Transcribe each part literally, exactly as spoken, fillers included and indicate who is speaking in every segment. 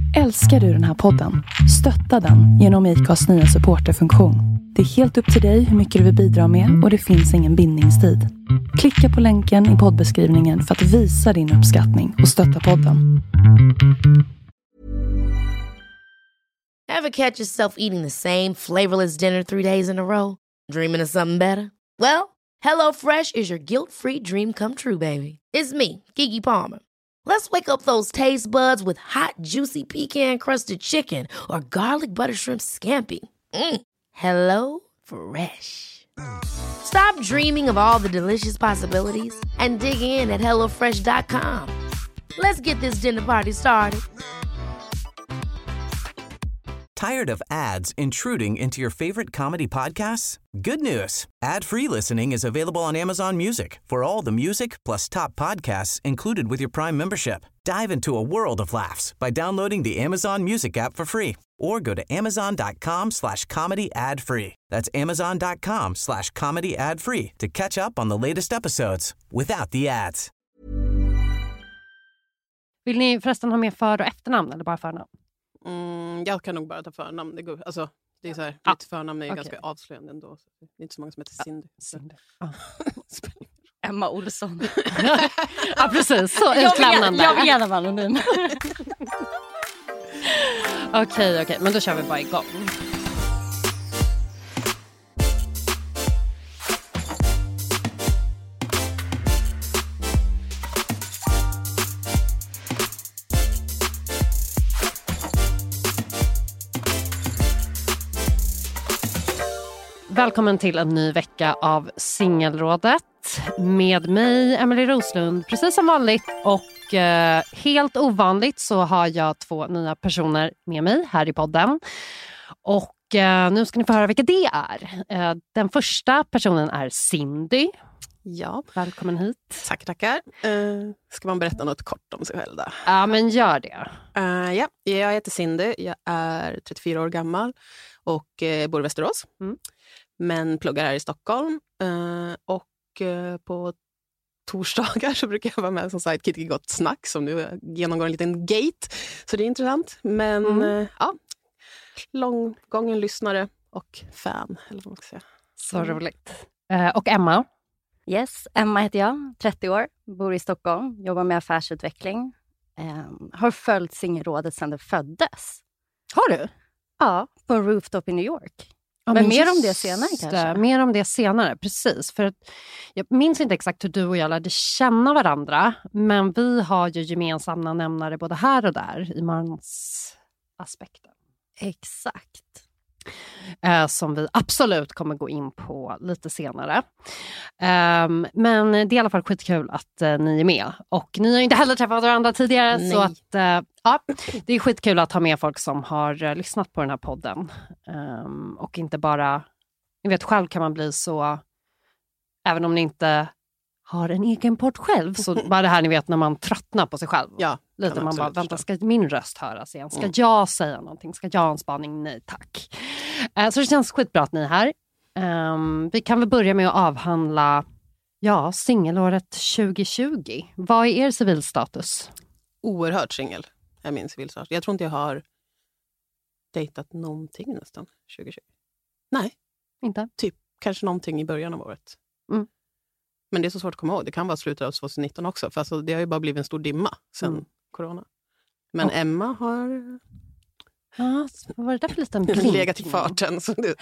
Speaker 1: Älskar du den här podden? Stötta den genom ICAs nya supporterfunktion. Det är helt upp till dig hur mycket du vill bidra med och det finns ingen bindningstid. Klicka på länken i poddbeskrivningen för att visa din uppskattning och stötta podden.
Speaker 2: Ever catch yourself eating the same flavorless dinner three days in a row? Dreaming of something better? Well, HelloFresh is your guilt-free dream come true, baby. It's me, Keke Palmer. Let's wake up those taste buds with hot, juicy pecan-crusted chicken or garlic butter shrimp scampi. Mm. Hello Fresh. Stop dreaming of all the delicious possibilities and dig in at hello fresh dot com. Let's get this dinner party started.
Speaker 3: Tired of ads intruding into your favorite comedy podcasts? Good news. Ad-free listening is available on Amazon Music for all the music plus top podcasts included with your Prime membership. Dive into a world of laughs by downloading the Amazon Music app for free or go to amazon.com slash comedy ad free. That's amazon.com slash comedy ad free to catch up on the latest episodes without the ads.
Speaker 4: Vill ni förresten ha med för- och efternamn eller bara förnamn?
Speaker 5: Mm, jag kan nog bara ta förnamn. Det går, alltså, det är så här,
Speaker 4: ah,
Speaker 5: mitt förnamn är
Speaker 4: okay.
Speaker 5: ganska avslöjande ändå. Så det är inte så många som heter Cindy.
Speaker 4: Ah, Cindy. Ah.
Speaker 6: Emma Olsson.
Speaker 4: Ja, precis. Så utlämnande.
Speaker 6: Jag vill gärna vara anonym.
Speaker 4: Okej, okej. Okay. Men då kör vi bara igång. Välkommen till en ny vecka av Singelrådet med mig, Emelie Roslund, precis som vanligt. Och eh, helt ovanligt så har jag två nya personer med mig här i podden. Och eh, nu ska ni få höra vilka det är. Eh, den första personen är Cindy.
Speaker 5: Ja.
Speaker 4: Välkommen hit.
Speaker 5: Tack, tackar. Uh, ska man berätta något kort om sig själv då?
Speaker 4: Ja, men gör det.
Speaker 5: Uh, ja, jag heter Cindy. Jag är trettiofyra år gammal och uh, bor i Västerås. Mm. Men pluggar här i Stockholm. Uh, och uh, på torsdagar så brukar jag vara med som sidekick i Gott snack som nu genomgår en liten gate. Så det är intressant. Men mm. uh, ja, långgången lyssnare och fan. Eller vad man ska säga.
Speaker 4: Så roligt. Uh, och Emma?
Speaker 6: Yes, Emma heter jag, trettio år, bor i Stockholm, jobbar med affärsutveckling. Um, har följt Singelrådet sedan det föddes.
Speaker 4: Har du?
Speaker 6: Ja, på en rooftop i New York.
Speaker 4: Ja,
Speaker 6: men,
Speaker 4: men
Speaker 6: mer om det senare kanske.
Speaker 4: Det, mer om det senare, precis. För att, jag minns inte exakt hur du och jag lärde känna varandra. Men vi har ju gemensamma nämnare både här och där i mansaspekten.
Speaker 6: Exakt.
Speaker 4: Eh, som vi absolut kommer gå in på lite senare. Um, men det är i alla fall skitkul att uh, ni är med. Och ni har inte heller träffat varandra tidigare. Nej. Så att, uh, ja, det är skitkul att ha med folk som har uh, lyssnat på den här podden. Um, och inte bara, ni vet själv kan man bli så, även om ni inte har en egen podd själv. Så bara det här ni vet när man tröttnar på sig själv.
Speaker 5: Ja,
Speaker 4: lite man bara, vänta, ska min röst höras igen? Ska mm. jag säga någonting? Ska jag ha en spaning? Nej, tack. Uh, så det känns skitbra att ni är här. Um, vi kan väl börja med att avhandla ja, singelåret tjugo tjugo. Vad är er civilstatus?
Speaker 5: Oerhört singel är min civilstatus. Jag tror inte jag har dejtat någonting nästan tjugo tjugo. Nej.
Speaker 4: Inte?
Speaker 5: Typ kanske någonting i början av året. Mm. Men det är så svårt att komma ihåg. Det kan vara slutet av tjugonitton också. För alltså, det har ju bara blivit en stor dimma sen mm. corona. Men oh. Emma har...
Speaker 4: Ja, vad var det där för liten
Speaker 5: legat i farten. Så det...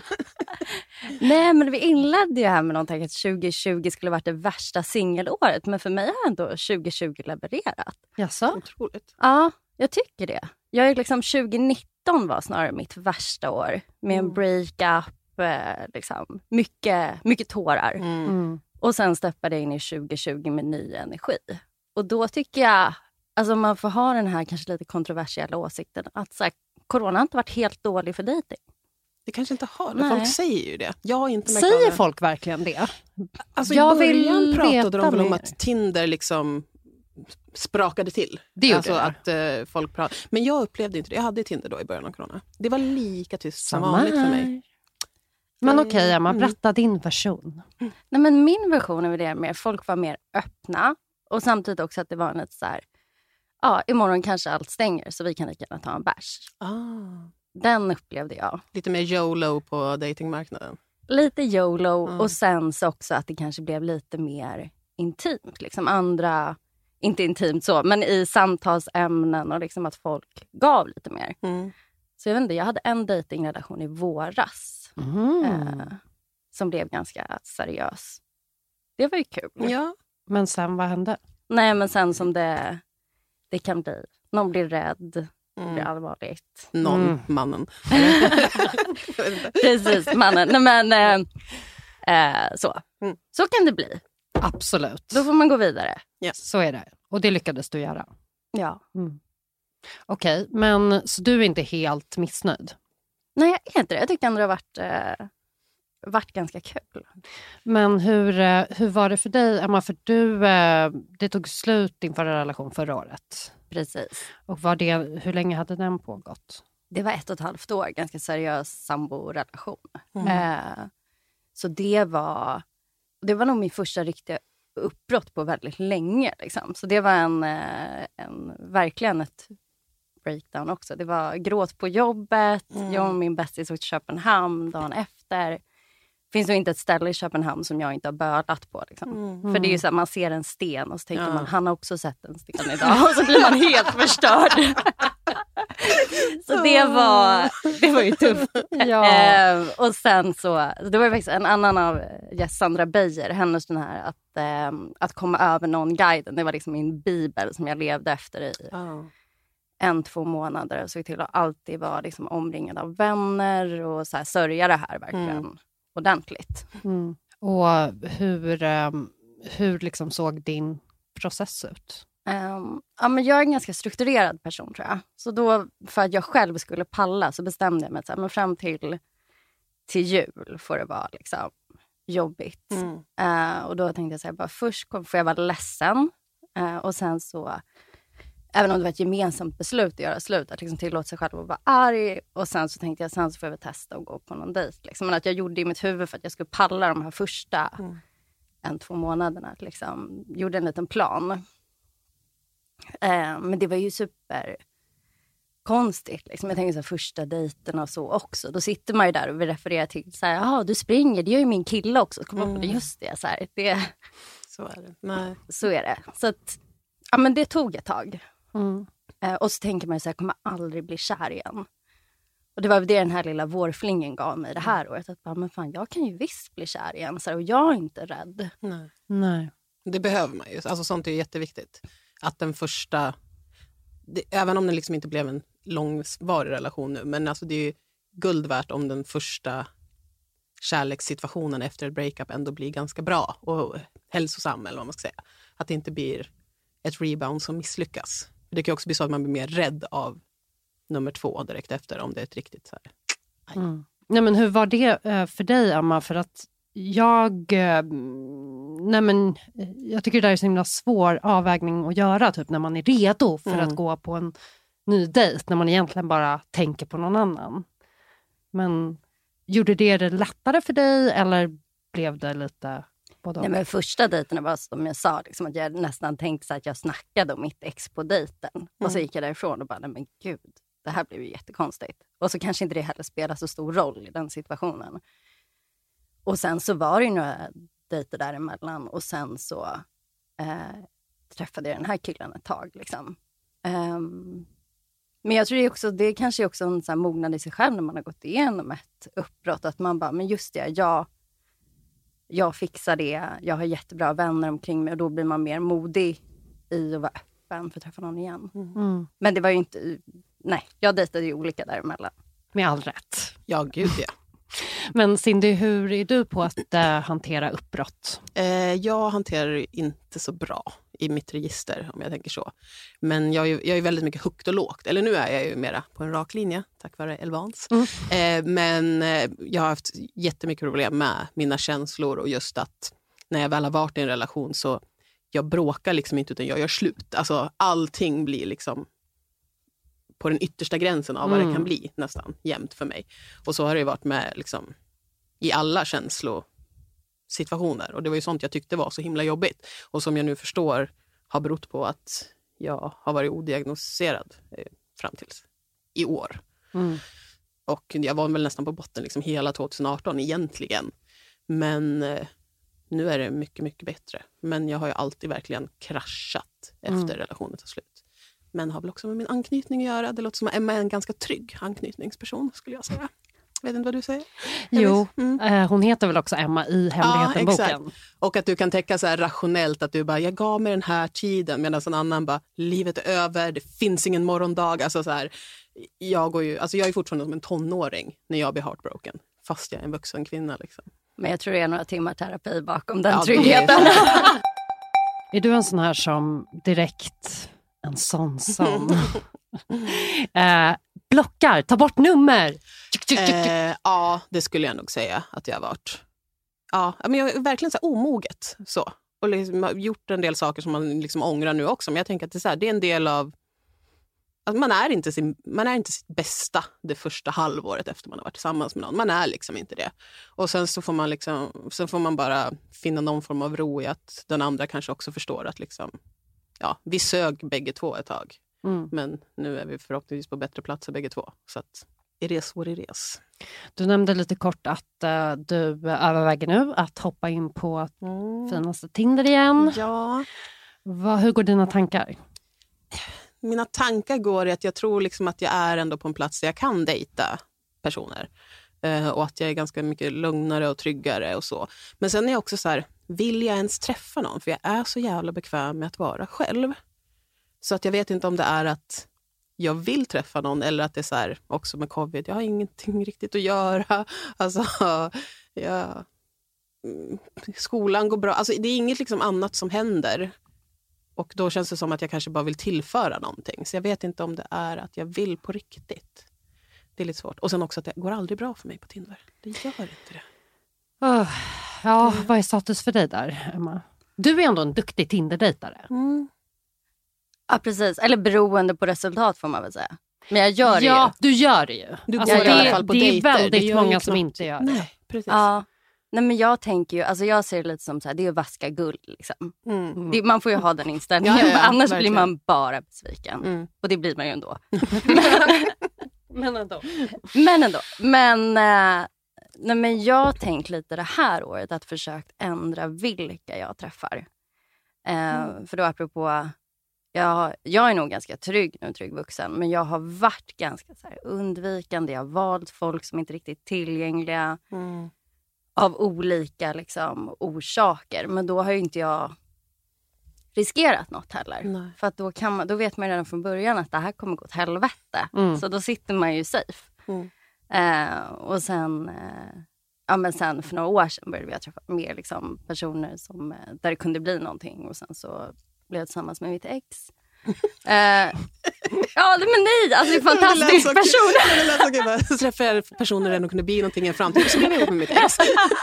Speaker 6: Nej, men vi inledde ju här med någonting att tjugo tjugo skulle varit det värsta singelåret. Men för mig har ändå tjugo tjugo levererat.
Speaker 4: Jaså?
Speaker 5: Otroligt.
Speaker 6: Ja, jag tycker det. Jag är liksom tjugonitton var snarare mitt värsta år. Med en breakup, eh, liksom. Mycket, mycket tårar. Mm. Mm. Och sen steppade jag in i tjugo tjugo med ny energi. Och då tycker jag, alltså man får ha den här kanske lite kontroversiella åsikten. Att så här, corona har inte varit helt dålig för dejting.
Speaker 5: Det kanske inte har det. Folk säger ju det. Jag har inte märkt
Speaker 4: säger
Speaker 5: det.
Speaker 4: Folk verkligen det?
Speaker 5: Alltså
Speaker 4: jag
Speaker 5: i början
Speaker 4: vill
Speaker 5: pratade de väl om
Speaker 4: mer.
Speaker 5: att Tinder liksom sprakade till.
Speaker 4: Det
Speaker 5: alltså
Speaker 4: det.
Speaker 5: att uh, folk pratade. Men jag upplevde inte det. Jag hade Tinder då i början av corona. Det var lika tyst som vanligt för mig.
Speaker 4: Men okej, okay, Emma, berätta mm. din version.
Speaker 6: Mm. Nej, men min version är väl det mer. Folk var mer öppna. Och samtidigt också att det var något så här... ja, imorgon kanske allt stänger så vi kan lika gärna ta en bärs.
Speaker 5: Ah.
Speaker 6: Den upplevde jag.
Speaker 5: Lite mer YOLO på datingmarknaden.
Speaker 6: Lite YOLO
Speaker 5: mm.
Speaker 6: och sen så också att det kanske blev lite mer intimt. Liksom andra, inte intimt så, men i samtalsämnen och liksom att folk gav lite mer.
Speaker 5: Mm.
Speaker 6: Så jag vet inte, jag hade en datingrelation i våras
Speaker 4: Mm.
Speaker 6: eh, som blev ganska seriös. Det var ju kul.
Speaker 5: Ja.
Speaker 4: Men sen, vad hände?
Speaker 6: Nej, men sen som det, det kan bli. Någon blir rädd, det blir
Speaker 5: Mm.
Speaker 6: allvarligt.
Speaker 5: Någon,
Speaker 4: Mm.
Speaker 5: mannen.
Speaker 6: Precis, mannen. Nej, men eh, eh, så.
Speaker 5: Mm.
Speaker 6: Så kan det bli.
Speaker 4: Absolut.
Speaker 6: Då får man gå vidare.
Speaker 4: Så är det. Och det lyckades du göra.
Speaker 6: Ja.
Speaker 4: Mm. Okej, men så du är inte helt missnöjd?
Speaker 6: Nej, jag är inte det. Jag tyckte ändå det har varit, eh, varit ganska kul.
Speaker 4: Men hur, eh, hur var det för dig, Emma? För du, eh, det tog slut din förra relation förra året.
Speaker 6: Precis.
Speaker 4: Och var det, hur länge hade den pågått?
Speaker 6: Det var ett och ett halvt år, ganska seriös samborelation.
Speaker 5: Mm.
Speaker 6: Eh, så det var, det var nog min första riktiga uppbrott på väldigt länge. Liksom. Så det var en, eh, en, verkligen ett breakdown också. Det var gråt på jobbet,
Speaker 5: Mm.
Speaker 6: jag och min bästis åkte till Köpenhamn dagen efter. Det finns ju inte ett ställe i Köpenhamn som jag inte har bölat på. Liksom.
Speaker 5: Mm.
Speaker 6: För det är ju så att man ser en sten och så tänker
Speaker 5: Ja.
Speaker 6: man, han har också sett en sten idag. Och så blir man helt förstörd. Så det var, det var ju tufft.
Speaker 4: Ja.
Speaker 6: Eh, och sen så, det var ju faktiskt en annan av yes, Sandra Beijer, hennes den här att, eh, att komma över någon guiden. Det var liksom min bibel som jag levde efter i
Speaker 5: Ja.
Speaker 6: en, två månader. Och såg till att alltid vara liksom omringad av vänner och så här, sörja det här verkligen
Speaker 5: Mm.
Speaker 6: ordentligt.
Speaker 4: Mm. Och hur, eh, hur liksom såg din process ut?
Speaker 6: Um, ja, men jag är en ganska strukturerad person tror jag. Så då för att jag själv skulle palla så bestämde jag mig att så här, men fram till, till jul får det vara liksom, jobbigt.
Speaker 5: Mm.
Speaker 6: Uh, och då tänkte jag så här, bara först kom, får jag vara ledsen. Uh, och sen så, även om det var ett gemensamt beslut att göra slut, att liksom tillåta sig själv att vara arg. Och sen så tänkte jag, sen så får jag väl testa att gå på någon dejt. Liksom. Men att jag gjorde det i mitt huvud för att jag skulle palla de här första
Speaker 5: Mm.
Speaker 6: en, två månaderna. Att liksom, gjorde en liten plan. Eh, men det var ju super konstigt. Liksom. Jag tänker så här, första dejterna och så också. Då sitter man ju där och vill referera till så här, jaha du springer, det gör ju min kille också. Kom mm. på det, just det, så här, det.
Speaker 5: Så är det. Nej.
Speaker 6: Så är det. Så att, ja men det tog ett tag.
Speaker 4: Mm.
Speaker 6: Eh, och så tänker man ju så här, jag kommer aldrig bli kär igen. Och det var det den här lilla vårflingen gav mig det här året. Att bara, men fan, jag kan ju visst bli kär igen. Så här, och jag är inte rädd.
Speaker 5: Nej.
Speaker 4: Nej.
Speaker 5: Det behöver man ju. Alltså, sånt är ju jätteviktigt. Att den första, det, även om det liksom inte blev en långvarig relation nu, men alltså det är ju guld värt om den första kärlekssituationen efter ett breakup ändå blir ganska bra och hälsosam, eller vad man ska säga. Att det inte blir ett rebound som misslyckas. Det kan också bli så att man blir mer rädd av nummer två direkt efter, om det är ett riktigt så här.
Speaker 4: Mm. Nej, men hur var det för dig, Emma? För att jag, nej men, jag tycker det där är så himla svår avvägning att göra, typ när man är redo för
Speaker 5: Mm.
Speaker 4: att gå på en ny dejt, när man egentligen bara tänker på någon annan. Men gjorde det det lättare för dig, eller blev det lite både?
Speaker 6: Nej, men första dejten var som jag sa, liksom, att jag nästan tänkte så att jag snackade om mitt ex på dejten. Mm. Och så gick jag därifrån och bara, nej men gud, det här blev ju jättekonstigt. Och så kanske inte det heller spelar så stor roll i den situationen. Och sen så var det ju några dejter däremellan. Och sen så eh, träffade jag den här killen ett tag. Liksom. Um, men jag tror det är också, det är kanske också en sån här mognad i sig själv när man har gått igenom ett uppbrott. Att man bara, men just det, jag, jag fixar det. Jag har jättebra vänner omkring mig. Och då blir man mer modig i att vara öppen för att träffa någon igen.
Speaker 4: Mm.
Speaker 6: Men det var ju inte, nej, jag dejtade ju olika däremellan.
Speaker 4: Med all rätt.
Speaker 5: Ja, gud ja.
Speaker 4: Men Cindy, hur är du på att äh, hantera uppbrott?
Speaker 5: Eh, jag hanterar det inte så bra i mitt register, om jag tänker så. Men jag är, jag är väldigt mycket högt och lågt. Eller nu är jag ju mera på en rak linje, tack vare Elvans. Mm. Eh, men eh, jag har haft jättemycket problem med mina känslor. Och just att när jag väl har varit i en relation så jag bråkar liksom inte, utan jag gör slut. Alltså allting blir liksom på den yttersta gränsen av vad mm. det kan bli nästan jämnt för mig. Och så har det varit med liksom i alla känslosituationer. Och det var ju sånt jag tyckte var så himla jobbigt. Och som jag nu förstår har berott på att jag har varit odiagnostiserad eh, fram tills i år. Mm. Och jag var väl nästan på botten liksom hela tjugoarton egentligen. Men eh, nu är det mycket, mycket bättre. Men jag har ju alltid verkligen kraschat efter mm. relationen tar slut. Men har väl också med min anknytning att göra. Det låter som att Emma är en ganska trygg anknytningsperson, skulle jag säga. Jag vet inte vad du säger.
Speaker 4: Jo, mm. eh, hon heter väl också Emma i Hemligheten-boken.
Speaker 5: Ja, och att du kan tänka så här rationellt att du bara, jag gav mig den här tiden. Medan en annan bara, livet är över, det finns ingen morgondag. Alltså så här, jag, går ju, alltså jag är fortfarande som en tonåring när jag blir heartbroken. Fast jag är en vuxen kvinna liksom.
Speaker 6: Men jag tror det är några timmar terapi bakom den
Speaker 5: ja,
Speaker 6: tryggheten.
Speaker 4: Är... är du en sån här som direkt, en sån som eh, blockar, ta bort nummer?
Speaker 5: Eh, ja, det skulle jag nog säga att jag har varit. Ja, men jag är verkligen så här omoget så. Och liksom har gjort en del saker som man liksom ångrar nu också. Men jag tänker att det är, så här, det är en del av... Alltså man, är inte sin, man är inte sitt bästa det första halvåret efter man har varit tillsammans med någon. Man är liksom inte det. Och sen så får man liksom, sen får man bara finna någon form av ro i att den andra kanske också förstår att liksom, ja, vi sög bägge två ett tag. Mm. Men nu är vi förhoppningsvis på bättre platser bägge två. Så att it is what it is.
Speaker 4: Du nämnde lite kort att uh, du överväger nu att hoppa in på
Speaker 5: mm.
Speaker 4: finaste Tinder igen.
Speaker 5: Ja.
Speaker 4: Va, hur går dina tankar?
Speaker 5: Mina tankar går i att jag tror liksom att jag är ändå på en plats där jag kan dejta personer. Uh, och att jag är ganska mycket lugnare och tryggare och så. Men sen är jag också så här, vill jag ens träffa någon? För jag är så jävla bekväm med att vara själv. Så att jag vet inte om det är att jag vill träffa någon eller att det är så här, också med covid, jag har ingenting riktigt att göra. Alltså, ja, skolan går bra. Alltså, det är inget liksom annat som händer. Och då känns det som att jag kanske bara vill tillföra någonting. Så jag vet inte om det är att jag vill på riktigt. Det är lite svårt. Och sen också att det går aldrig bra för mig på Tinder. Det gör inte det.
Speaker 4: Oh, ja, vad är status för dig där, Emma? Du är ändå en duktig Tinder-dejtare.
Speaker 6: Mm. Ja, precis. Eller beroende på resultat får man väl säga. Men jag gör det
Speaker 4: ja,
Speaker 6: ju.
Speaker 4: du gör det ju.
Speaker 5: Du
Speaker 4: alltså,
Speaker 5: går
Speaker 4: det,
Speaker 5: i alla fall på
Speaker 4: det
Speaker 5: dejter.
Speaker 4: är väldigt
Speaker 5: det
Speaker 4: många som inte gör det.
Speaker 5: Nej, precis.
Speaker 6: Ja. Nej, men jag tänker ju, alltså jag ser det lite som så här, det är att vaska guld liksom. Mm. Det, man får ju ha den inställningen, ja, ja, ja, annars verkligen. Blir man bara besviken. Mm. Och det blir man ju ändå.
Speaker 4: men ändå.
Speaker 6: Men ändå. Men, äh, nej, men jag har tänkt lite det här året att försökt ändra vilka jag träffar. Äh, mm. För då apropå, jag, jag är nog ganska trygg nu, trygg vuxen. Men jag har varit ganska så här undvikande. Jag har valt folk som inte är riktigt tillgängliga. Mm. Av olika liksom, orsaker. Men då har ju inte jag riskerat något heller. Nej. För att då, kan man, då vet man redan från början att det här kommer gå åt helvete. Mm. Så då sitter man ju safe. Mm. Eh, och sen, eh, ja, men sen för några år sedan började jag träffa mer liksom, personer som, där det kunde bli någonting. Och sen så blev jag tillsammans med mitt ex. eh, ja, men nej, alltså det är fantastisk person.
Speaker 5: Så träffade jag personer där de kunde bli någonting i en framtid. Så blev jag ihop med mitt ex.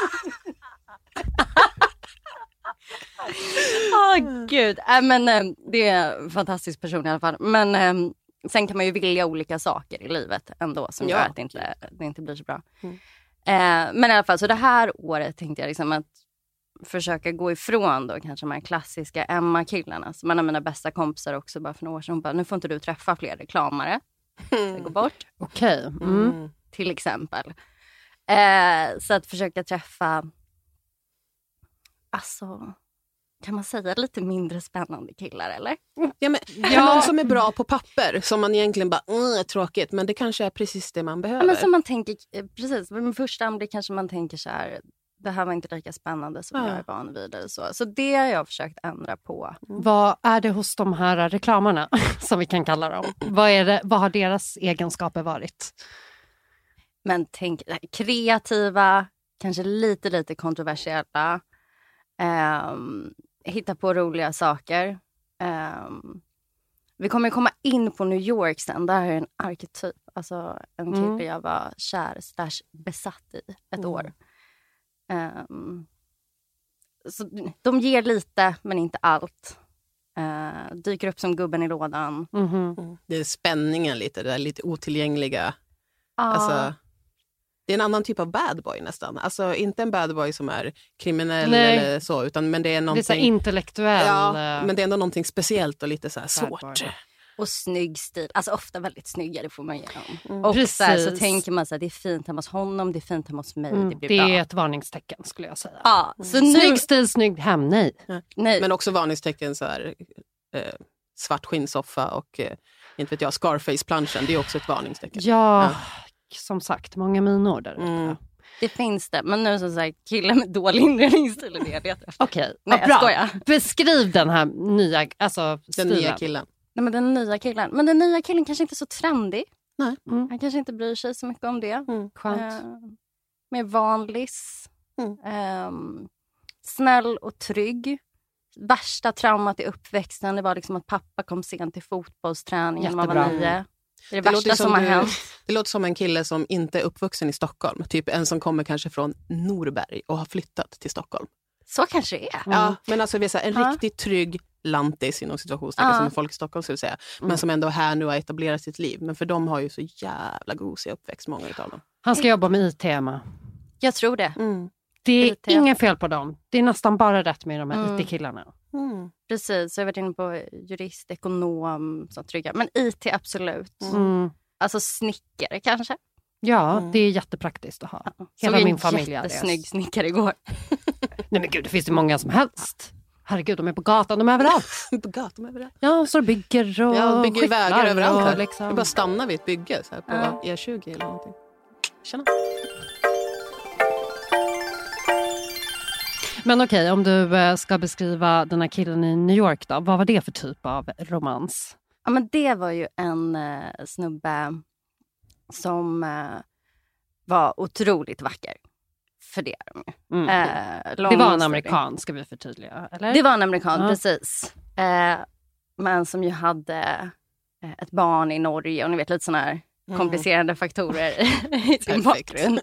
Speaker 6: Åh oh, gud, äh, men äh, det är en fantastisk person i alla fall. Men äh, sen kan man ju vilja olika saker i livet ändå som ja. Gör att det inte, det inte blir så bra. Mm. äh, Men i alla fall, så det här året tänkte jag liksom att försöka gå ifrån då kanske de här klassiska Emma-killarna. Som en av mina bästa kompisar också bara för några år sedan. Bara, nu får inte du träffa fler reklamare. Mm. Gå bort.
Speaker 4: Okej. Okay. Mm.
Speaker 6: Mm. Till exempel. Eh, så att försöka träffa, alltså, kan man säga lite mindre spännande killar, eller?
Speaker 5: Ja, men ja. Någon som är bra på papper. Som man egentligen bara, mm, tråkigt. Men det kanske är precis det man behöver.
Speaker 6: Ja, men som man tänker, precis. Med första anblick kanske man tänker så här, det här var inte lika spännande som ja. Jag är van vid. Eller så. Så det har jag försökt ändra på.
Speaker 4: Mm. Vad är det hos de här reklamerna som vi kan kalla dem? Vad, är det, vad har deras egenskaper varit?
Speaker 6: Men tänk, kreativa, kanske lite lite kontroversiella. Um, hitta på roliga saker. Um, vi kommer komma in på New York sen. Där är en arketyp. Alltså en kille mm. jag var kär slash besatt i ett mm. år. Um, så de ger lite men inte allt. Uh, dyker upp som gubben i lådan.
Speaker 5: Mm-hmm. Mm. Det är spänningen lite, det är lite otillgängliga.
Speaker 6: Ah.
Speaker 5: Alltså, det är en annan typ av bad boy nästan. Alltså inte en bad boy som är kriminell
Speaker 4: Nej.
Speaker 5: eller så, utan men det är någonting...
Speaker 4: Det är så intellektuell.
Speaker 5: Ja, men det är ändå någonting speciellt och lite så här svårt.
Speaker 4: Boy.
Speaker 6: Och snygg stil. Alltså ofta väldigt snygga, det får man ge dem.
Speaker 5: Mm.
Speaker 6: Och
Speaker 4: Precis.
Speaker 6: så, här, så tänker man så här, det är fint hemma hos honom, det är fint hemma hos mig,
Speaker 4: Mm,
Speaker 6: det blir
Speaker 4: det
Speaker 6: bra.
Speaker 4: är ett varningstecken skulle jag säga.
Speaker 6: Ja, så nu...
Speaker 4: Snygg stil, snygg hem, nej.
Speaker 6: nej.
Speaker 5: Men också varningstecken så här, eh, svart skinnsoffa och eh, inte vet jag, Scarface-planschen, det är också ett varningstecken.
Speaker 4: Ja,
Speaker 5: Ja.
Speaker 4: som sagt, många minor där ute.
Speaker 5: Mm.
Speaker 6: Det finns det. Men nu som sagt, killar med dålig inredningsstil är det jag letar efter.
Speaker 4: Okej,
Speaker 6: Nej,
Speaker 4: vad
Speaker 6: jag
Speaker 4: bra.
Speaker 6: skojar.
Speaker 4: Beskriv den här nya, alltså
Speaker 5: Den
Speaker 4: stilen.
Speaker 5: nya killen.
Speaker 6: Nej, men den nya killen. Men den nya killen kanske inte är så trendig.
Speaker 5: Nej.
Speaker 4: Mm.
Speaker 6: Han kanske inte bryr sig så mycket om det.
Speaker 5: Mm.
Speaker 4: Skönt.
Speaker 6: Eh, mer vanlis.
Speaker 5: Mm.
Speaker 6: Ehm, snäll och trygg. Värsta traumat i uppväxten, det var liksom att pappa kom sent till fotbollsträningen när man var
Speaker 4: Jättebra.
Speaker 6: nio. Det är det,
Speaker 5: Det
Speaker 6: värsta
Speaker 5: låter
Speaker 6: som,
Speaker 5: som
Speaker 6: har
Speaker 5: du-
Speaker 6: hänt.
Speaker 5: Det låter som en kille som inte är uppvuxen i Stockholm. Typ en som kommer kanske från Norberg och har flyttat till Stockholm.
Speaker 6: Så kanske det är.
Speaker 5: Ja, men alltså vi är så här, en
Speaker 6: Ja.
Speaker 5: riktigt trygg lantis inom situationstecken
Speaker 6: Ja.
Speaker 5: som folk i Stockholm skulle säga. Men
Speaker 4: Mm.
Speaker 5: som ändå är här nu har etablerat sitt liv. Men för de har ju så jävla gosiga uppväxt, många utav dem.
Speaker 4: Han ska jobba med I T, Emma.
Speaker 6: Jag tror det.
Speaker 5: Mm.
Speaker 4: Det är
Speaker 6: I T.
Speaker 4: inget fel på dem. Det är nästan bara rätt med de här
Speaker 6: Mm.
Speaker 4: I T-killarna.
Speaker 5: Mm.
Speaker 6: Precis, så jag har varit inne på jurist, ekonom, så trygga. Men I T absolut.
Speaker 4: Mm.
Speaker 6: Alltså snickare kanske.
Speaker 4: Ja,
Speaker 5: Mm.
Speaker 4: det är jättepraktiskt att ha.
Speaker 6: Såg
Speaker 4: Hela
Speaker 6: en
Speaker 4: min familj är det.
Speaker 6: jättesnygg snickare igår.
Speaker 4: Nej men gud, det finns ju många som helst. Herregud, de är på gatan, de är överallt.
Speaker 5: På gatan överallt.
Speaker 4: Ja, så bygger och
Speaker 5: Ja, bygger ju vägar
Speaker 4: skicklar
Speaker 5: överallt
Speaker 4: och
Speaker 5: här.
Speaker 4: liksom.
Speaker 5: Vi bara stannar vid ett bygge så här, på
Speaker 6: Ja.
Speaker 5: E tjugo eller någonting. Tjena.
Speaker 4: Men okej, om du eh, ska beskriva den här killen i New York då. Vad var det för typ av romans?
Speaker 6: Ja, men det var ju en eh, snubbe som eh, var otroligt vacker. För det är de ju.
Speaker 4: Mm.
Speaker 6: Eh,
Speaker 4: Det var en
Speaker 6: lång-
Speaker 4: amerikan, ska vi förtydliga, eller?
Speaker 6: Det var en amerikan,
Speaker 4: Ja.
Speaker 6: precis. Eh, men som ju hade eh, ett barn i Norge och ni vet lite sådana här
Speaker 5: Mm.
Speaker 6: komplicerande faktorer i sin
Speaker 5: Perfekt.
Speaker 6: bakgrund.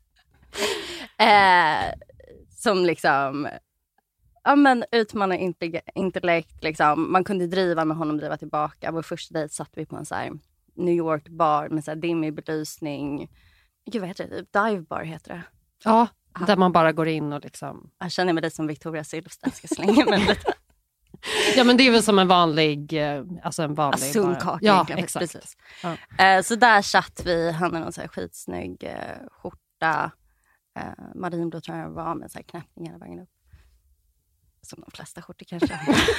Speaker 6: eh, som liksom ja, men utmanar inte- intellekt. Liksom. Man kunde driva med honom, driva tillbaka. Vår första dejt satt vi på en så här New York bar med så här dimmig belysning. Gud, vad heter det? Dive bar heter det.
Speaker 4: Ja, där man bara går in och liksom...
Speaker 6: Jag känner mig lite som Victoria Silvstedt. Ska slänga mig lite.
Speaker 4: Ja, men det är väl som en vanlig... eh, Alltså en vanlig...
Speaker 6: Ja, sunkaka
Speaker 4: Ja,
Speaker 6: egentligen,
Speaker 4: exakt.
Speaker 6: precis.
Speaker 4: Ja.
Speaker 6: Eh, så där satt vi, han hade någon så här skitsnygg eh, skjorta, eh, marinblå tror jag det var, med så här knäppningar hela vägen upp. Som de flesta skjortor kanske.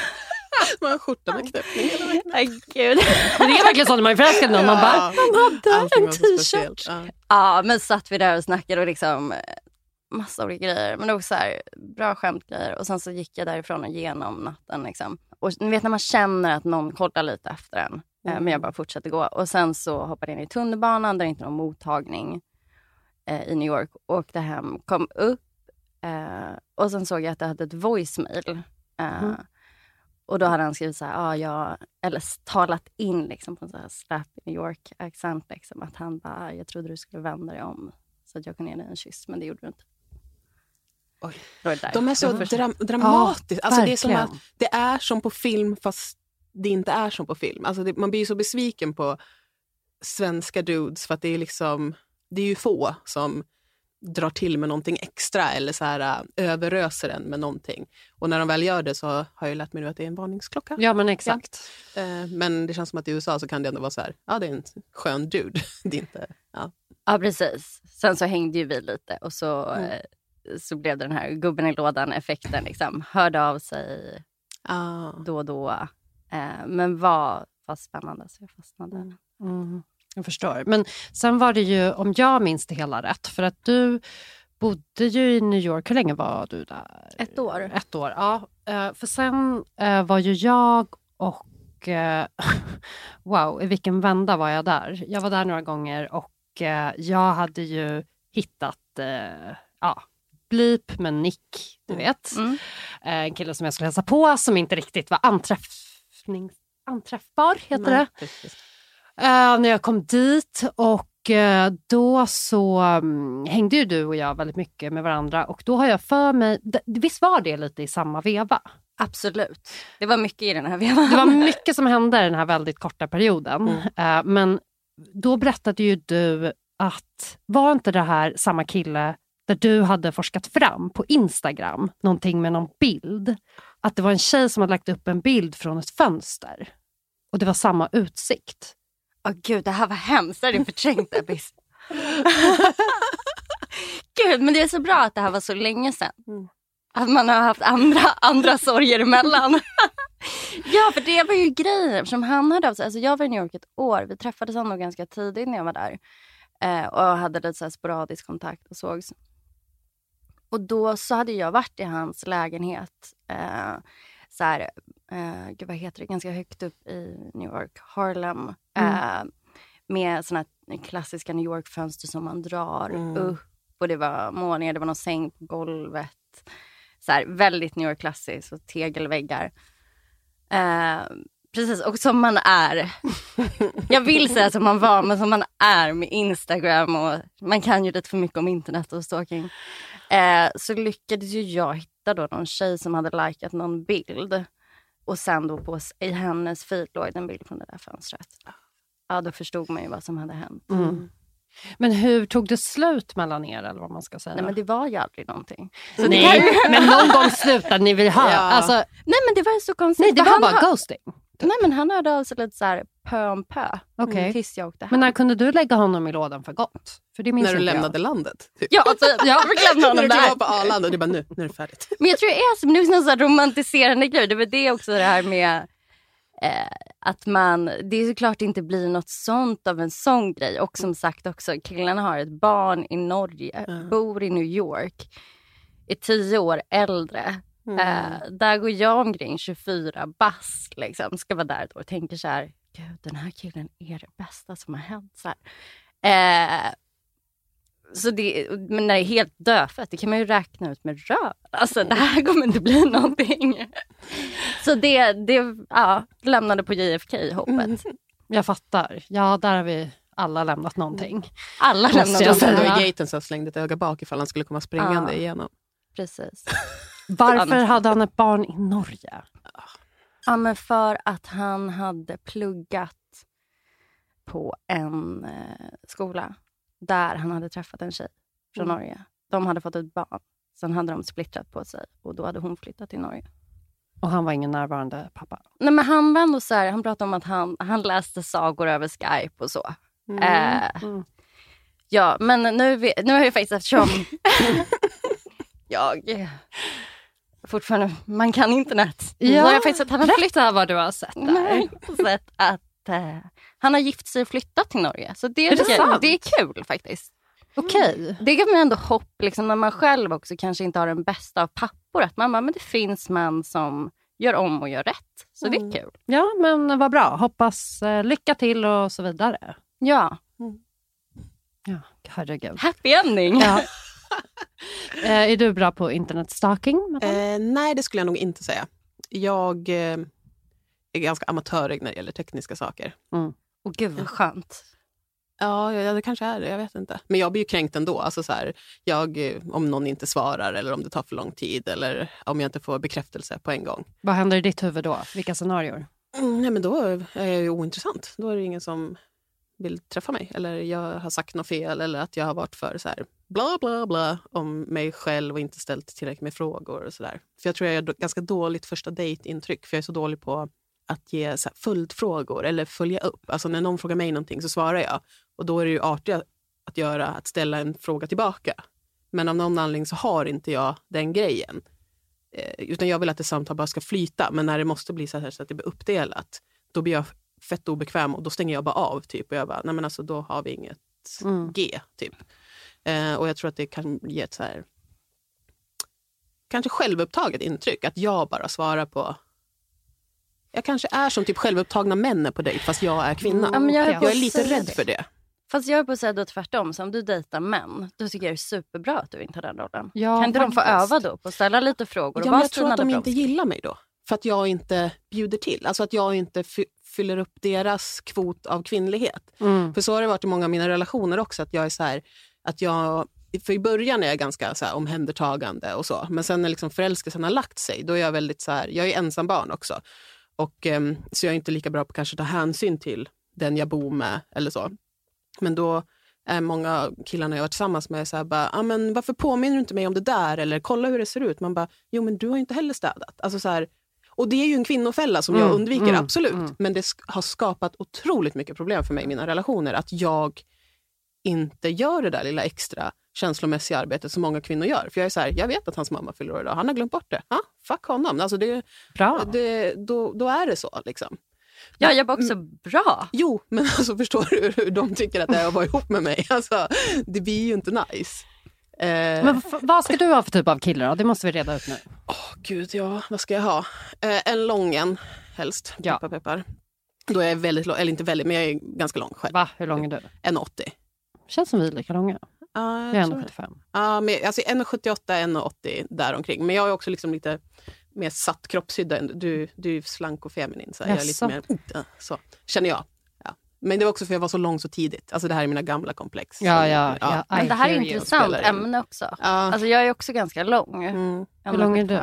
Speaker 5: Man har skjorta med knäppning hela vägen.
Speaker 6: Ay, gud.
Speaker 4: Men det är verkligen så när man är förälskad i någon. Man bara,
Speaker 5: han hade
Speaker 4: en t-shirt.
Speaker 5: Ja.
Speaker 6: Ja, men satt vi där och snackade och liksom eh, massa olika grejer. Men det var så här bra skämtgrejer. Och sen så gick jag därifrån och genom natten liksom. Och ni vet när man känner att någon kollar lite efter en. Eh, men jag bara fortsatte gå. Och sen så hoppade jag in i tunnelbanan där det inte var någon mottagning eh, i New York. Åkte hem, kom upp. Eh, och sen såg jag att jag hade ett voicemail. Eh,
Speaker 4: Mm.
Speaker 6: Och då hade han skrivit så här, ah, jag, eller talat in liksom på en så här slap i New York-accent. Liksom, att han bara, jag trodde du skulle vända dig om så att jag kunde ge dig en kyss, men det gjorde du inte.
Speaker 5: Oj.
Speaker 6: Då är det där.
Speaker 5: De är så
Speaker 6: Jag förstår.
Speaker 5: dram- dramatiska. Alltså det, är som
Speaker 4: verkligen.
Speaker 5: att det är som på film fast det inte är som på film. Alltså det, man blir ju så besviken på svenska dudes för att det är liksom, det är ju få som drar till med någonting extra eller så här äh, överöser en med någonting. Och när de väl gör det så har jag lärt mig nu att det är en varningsklocka.
Speaker 4: ja men exakt.
Speaker 5: Eh, men det känns som att i U S A så kan det ändå vara så här, ja det är en skön dude. Det är inte, ja.
Speaker 6: Ja, precis. Sen så hängde ju vi lite och så,
Speaker 5: Mm.
Speaker 6: eh, så blev det den här gubben i lådan-effekten. Liksom. Hörde av sig
Speaker 5: Ah.
Speaker 6: då och då. Eh, men var, var spännande så jag fastnade.
Speaker 5: Mm.
Speaker 4: Mm, jag förstår. Men sen var det ju, om jag minns det hela rätt, för att du bodde ju i New York. Hur länge var du där?
Speaker 6: Ett år.
Speaker 4: Ett år, ja. Eh, För sen eh, var ju jag och... eh, Wow, i vilken vända var jag där? Jag var där några gånger och eh, jag hade ju hittat... eh, Ja, Bleep med Nick, du vet.
Speaker 6: Mm.
Speaker 4: Eh, En kille som jag skulle hälsa på som inte riktigt var anträffnings... anträffbar, heter det.
Speaker 5: Nej, precis.
Speaker 4: Uh, när jag kom dit och uh, då så um, hängde ju du och jag väldigt mycket med varandra och då har jag för mig, d- visst var det lite i samma veva?
Speaker 6: Absolut. Det var mycket i den här vevan.
Speaker 4: Det var mycket som hände i den här väldigt korta perioden.
Speaker 5: Mm.
Speaker 4: Uh, men då berättade ju du att var inte det här samma kille där du hade forskat fram på Instagram någonting med någon bild, att det var en tjej som hade lagt upp en bild från ett fönster och det var samma utsikt.
Speaker 6: Åh oh, gud, det här var hemskt. Det är förträngt, Ebbis. Gud, men det är så bra att det här var så länge sedan. Mm. Att man har haft andra, andra sorger emellan. Ja, för det var ju grejer som han hade av sig. Alltså jag var i New York ett år. Vi träffades ändå ganska tidigt när jag var där. Eh, och hade lite så här sporadisk kontakt och sågs. Och då så hade jag varit i hans lägenhet. Eh, så här, eh, gud vad heter det? Ganska högt upp i New York, Harlem. Eh, mm. Med såna här klassiska New York-fönster som man drar mm. upp. Och det var målningar, det var någon säng på golvet. Så här, väldigt New York-klassiskt och tegelväggar. Eh, precis, och som man är. Jag vill säga som man var, men som man är med Instagram. Och man kan ju lite för mycket om internet och stalking. Eh, så lyckades ju jag hitta då någon tjej som hade likat någon bild. Och sen då på, i hennes feed låg en bild från det där fönstret. Ja, då förstod man ju vad som hade hänt.
Speaker 4: Mm. Men hur tog det slut mellan er, eller vad man ska säga?
Speaker 6: Nej, men det var ju aldrig någonting.
Speaker 4: Så nej, ju... men någon gång slutade ni vill ha. Ja. Alltså...
Speaker 6: Nej, men det var så konstigt.
Speaker 4: Nej, det var bara
Speaker 6: har...
Speaker 4: ghosting.
Speaker 6: Nej, men han hörde av sig lite så här pö om pö.
Speaker 4: Okej. Okay.
Speaker 6: Tills jag åkte hem.
Speaker 4: Men när kunde du lägga honom i lådan för gott? För det minns
Speaker 5: när du
Speaker 4: inte
Speaker 5: lämnade
Speaker 4: jag.
Speaker 5: landet? Typ.
Speaker 6: Ja, alltså, jag fick lämna honom där.
Speaker 5: När du var på Arlanda och du bara, nu, nu är det färdigt.
Speaker 6: Men jag tror det är som nu är så här romantiserande grej. Det var det också det här med... Eh, att man, det är såklart inte blir något sånt av en sån grej. Och som sagt också, killarna har ett barn i Norge, mm. bor i New York, är tio år äldre. Mm. Eh, där går jag omkring tjugofyra bask liksom, ska vara där då och tänker så här, gud, den här killen är det bästa som har hänt. Så, eh, så det, men när det är helt dödfött, det kan man ju räkna ut med röv. Alltså det här kommer inte bli någonting. Så det, det ja, lämnade på J F K-hoppet. Mm.
Speaker 4: Jag fattar. Ja, där har vi alla lämnat någonting.
Speaker 6: Alla lämnade
Speaker 5: någonting. Det var gaten som slängde ett öga bak ifall han skulle komma springande ja. igenom.
Speaker 6: Precis.
Speaker 4: Varför hade han ett barn i Norge?
Speaker 6: Ja, men för att han hade pluggat på en eh, skola där han hade träffat en tjej från mm. Norge. De hade fått ett barn. Sen hade de splittrat på sig och då hade hon flyttat till Norge.
Speaker 4: Och han var ingen närvarande pappa?
Speaker 6: Nej, men han var ändå så här, han pratade om att han, han läste sagor över Skype och så. Mm. Eh, mm. Ja, men nu, nu har jag faktiskt eftersom jag fortfarande, man kan internet.
Speaker 4: Ja,
Speaker 6: har jag faktiskt att han har
Speaker 4: flyttat vad du har sett där.
Speaker 6: Nej, sett att eh, han har gift sig och flyttat till Norge. Så det är,
Speaker 4: är, det,
Speaker 6: kul. Det är kul faktiskt.
Speaker 4: Okej. Okay.
Speaker 6: Det kan man ändå hopp liksom, när man själv också kanske inte har den bästa av pappor. Att man bara, men det finns män som gör om och gör rätt. Så mm. det är kul.
Speaker 4: Ja, men vad bra. Hoppas eh, lycka till och så vidare.
Speaker 6: Ja.
Speaker 4: Mm. Ja, herregud.
Speaker 6: Happy ending.
Speaker 4: Ja. eh, är du bra på internetstalking?
Speaker 5: Eh, nej, det skulle jag nog inte säga. Jag eh, är ganska amatörig när det gäller tekniska saker.
Speaker 6: Mm. Och gud vad skönt.
Speaker 5: Ja, ja, det kanske är det. Jag vet inte. Men jag blir ju kränkt ändå. Alltså så här, jag, om någon inte svarar eller om det tar för lång tid eller om jag inte får bekräftelse på en gång.
Speaker 4: Vad händer i ditt huvud då? Vilka scenarier?
Speaker 5: Mm, nej, men då är jag ju ointressant. Då är det ingen som vill träffa mig. Eller jag har sagt något fel eller att jag har varit för så här bla bla bla om mig själv och inte ställt tillräckligt med frågor och sådär. För jag tror jag är ganska dåligt första dejtintryck. För jag är så dålig på att ge så här följdfrågor eller följa upp. Alltså när någon frågar mig någonting så svarar jag. Och då är det ju artigt att göra att ställa en fråga tillbaka. Men av någon anledning så har inte jag den grejen. Eh, utan jag vill att det samtal bara ska flyta. Men när det måste bli så här så att det blir uppdelat, då blir jag fett obekväm och då stänger jag bara av typ. Och jag bara, nej men alltså då har vi inget mm. G typ. Eh, och jag tror att det kan ge ett så här kanske självupptaget intryck. Att jag bara svarar på. Jag kanske är som typ självupptagna män på dejt fast jag är kvinna.
Speaker 6: Ja, men jag, är
Speaker 5: jag är lite rädd för det.
Speaker 6: Fast jag är på att säga då tvärtom. Så om du dejtar män, då tycker jag det är superbra att du inte har den rollen.
Speaker 4: Ja,
Speaker 6: kan inte
Speaker 4: faktiskt.
Speaker 6: de få öva då på att ställa lite frågor? Och
Speaker 5: ja,
Speaker 6: bara
Speaker 5: jag tror att de inte
Speaker 6: bromsk.
Speaker 5: gillar mig då. För att jag inte bjuder till. Alltså att jag inte fy- fyller upp deras kvot av kvinnlighet. Mm. För så har det varit i många av mina relationer också. Att jag är så här, att jag, för i början är jag ganska så här omhändertagande och så. Men sen när liksom förälskelsen har lagt sig, då är jag väldigt så här, jag är ensam barn också. Och um, så jag är inte lika bra på kanske att ta hänsyn till den jag bor med eller så. Men då Äh, många killarna jag varit tillsammans med så här bara, ah, men varför påminner du inte mig om det där? Eller kolla hur det ser ut. Man bara, jo men du har ju inte heller städat. Alltså så här, och det är ju en kvinnofälla som mm, jag undviker, mm, absolut. Mm. Men det sk- har skapat otroligt mycket problem för mig i mina relationer. Att jag inte gör det där lilla extra känslomässiga arbetet som många kvinnor gör. För jag är så här, jag vet att hans mamma fyller år idag. Han har glömt bort det. Ah, fuck honom. Alltså det,
Speaker 4: bra.
Speaker 5: Det, då, då är det så liksom.
Speaker 6: Ja, jag var också bra.
Speaker 5: Jo, men alltså förstår du hur de tycker att det är att vara ihop med mig? Alltså, det blir ju inte nice. Eh,
Speaker 4: men v- vad ska du ha för typ av kille då? Det måste vi reda ut nu.
Speaker 5: Åh oh, gud, ja. Vad ska jag ha? Eh, en lång en, helst.
Speaker 4: Ja.
Speaker 5: Peppar, peppar. Då är jag väldigt lång, eller inte väldigt, men jag är ganska lång själv.
Speaker 4: Va? Hur lång är du?
Speaker 5: en åttio.
Speaker 4: Känns som vi är lika långa.
Speaker 5: Ja,
Speaker 4: jag är en sjuttiofem.
Speaker 5: Ja, men alltså en sjuttioåtta, en åttio där omkring. Men jag är också liksom lite mer satt kroppshydda. Du, du är slank och feminin. Så jag är lite mer, uh, så känner jag. Ja. Men det var också för jag var så lång så tidigt. Alltså det här är mina gamla komplex.
Speaker 4: Ja,
Speaker 5: som,
Speaker 4: ja, ja.
Speaker 6: ja. Men det här är ett intressant ämne också. Ja. Alltså jag är också ganska lång.
Speaker 5: Mm.
Speaker 4: Hur lång är du?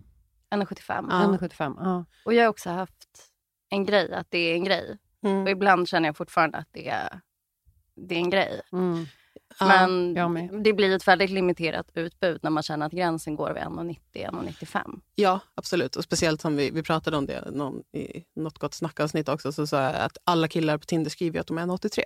Speaker 6: en sjuttiofem.
Speaker 4: Ja. en sjuttiofem, ja.
Speaker 6: Och jag har också haft en grej, att det är en grej. Mm. Och ibland känner jag fortfarande att det är, det är en grej.
Speaker 4: Mm.
Speaker 6: Men
Speaker 4: ja,
Speaker 6: det blir ett väldigt limiterat utbud när man känner att gränsen går vid en nittio till en nittiofem.
Speaker 5: Ja, absolut. Och speciellt som vi, vi pratade om det någon, i något gott snackavsnitt också, så sa jag att alla killar på Tinder skriver att de är en åttiotre.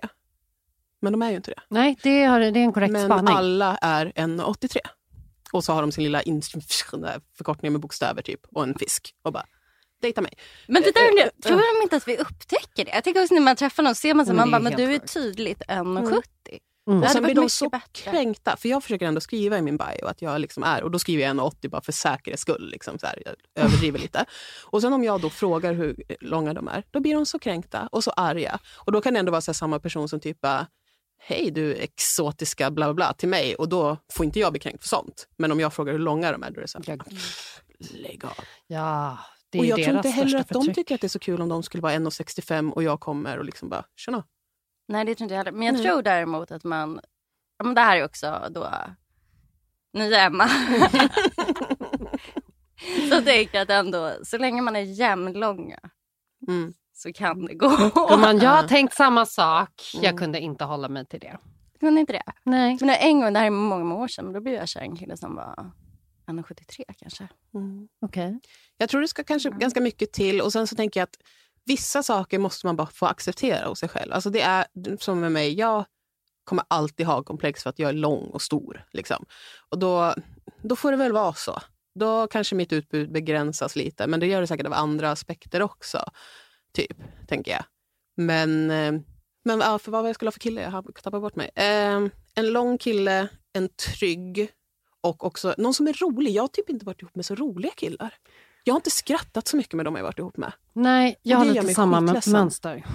Speaker 5: Men de är ju inte det.
Speaker 4: Nej, det, har, det är en korrekt
Speaker 5: Men
Speaker 4: spaning.
Speaker 5: Men alla är en åttiotre. Och så har de sin lilla in- förkortning med bokstäver typ och en fisk. Och bara, dejta mig.
Speaker 6: Men det där, uh, uh, tror de inte att vi upptäcker det? Jag tänker också när man träffar någon ser man så
Speaker 4: mm,
Speaker 6: man bara, men du är tydligt en sjuttio.
Speaker 5: Mm. Och sen blir de så bättre. Kränkta. För jag försöker ändå skriva i min bio att jag liksom är. Och då skriver jag en åttio bara för säkerhets skull. Liksom, så här, jag överdriver lite. Och sen om jag då frågar hur långa de är, då blir de så kränkta och så arga. Och då kan det ändå vara så här, samma person som typ hej du exotiska bla bla bla till mig. Och då får inte jag bli kränkt för sånt. Men om jag frågar hur långa de är, då är det så här, lägg av.
Speaker 4: Ja, det är
Speaker 5: och jag tror inte heller att
Speaker 4: förtryck.
Speaker 5: de tycker att det är så kul om de skulle vara en sextiofem och jag kommer och liksom bara, tjena.
Speaker 6: Nej, det tror inte jag heller. Men jag mm. tror däremot att man... Ja, men det här är också då... Nya Emma. Så tänker jag att ändå, så länge man är jämnlånga mm. så kan det gå.
Speaker 4: Man, jag har tänkt samma sak. Jag mm. kunde inte hålla mig till det.
Speaker 6: Kunde inte det?
Speaker 4: Nej.
Speaker 6: Men en gång, det här är många, många år sedan, då blev jag kär en kille som var en sjuttiotre kanske.
Speaker 5: Mm.
Speaker 4: Okej. Okay.
Speaker 5: Jag tror det ska kanske mm. ganska mycket till. Och sen så tänker jag att vissa saker måste man bara få acceptera hos sig själv. Alltså det är som med mig, jag kommer alltid ha komplex för att jag är lång och stor. Liksom. Och då, då får det väl vara så. Då kanske mitt utbud begränsas lite. Men det gör det säkert av andra aspekter också. Typ, tänker jag. Men, men ja, för vad jag skulle ha för kille, jag har tappat bort mig. Eh, en lång kille, en trygg och också någon som är rolig. Jag har typ inte varit ihop med så roliga killar. Jag har inte skrattat så mycket med dem jag varit ihop med.
Speaker 4: Nej, jag har lite samma
Speaker 5: skitledsen.
Speaker 4: mönster.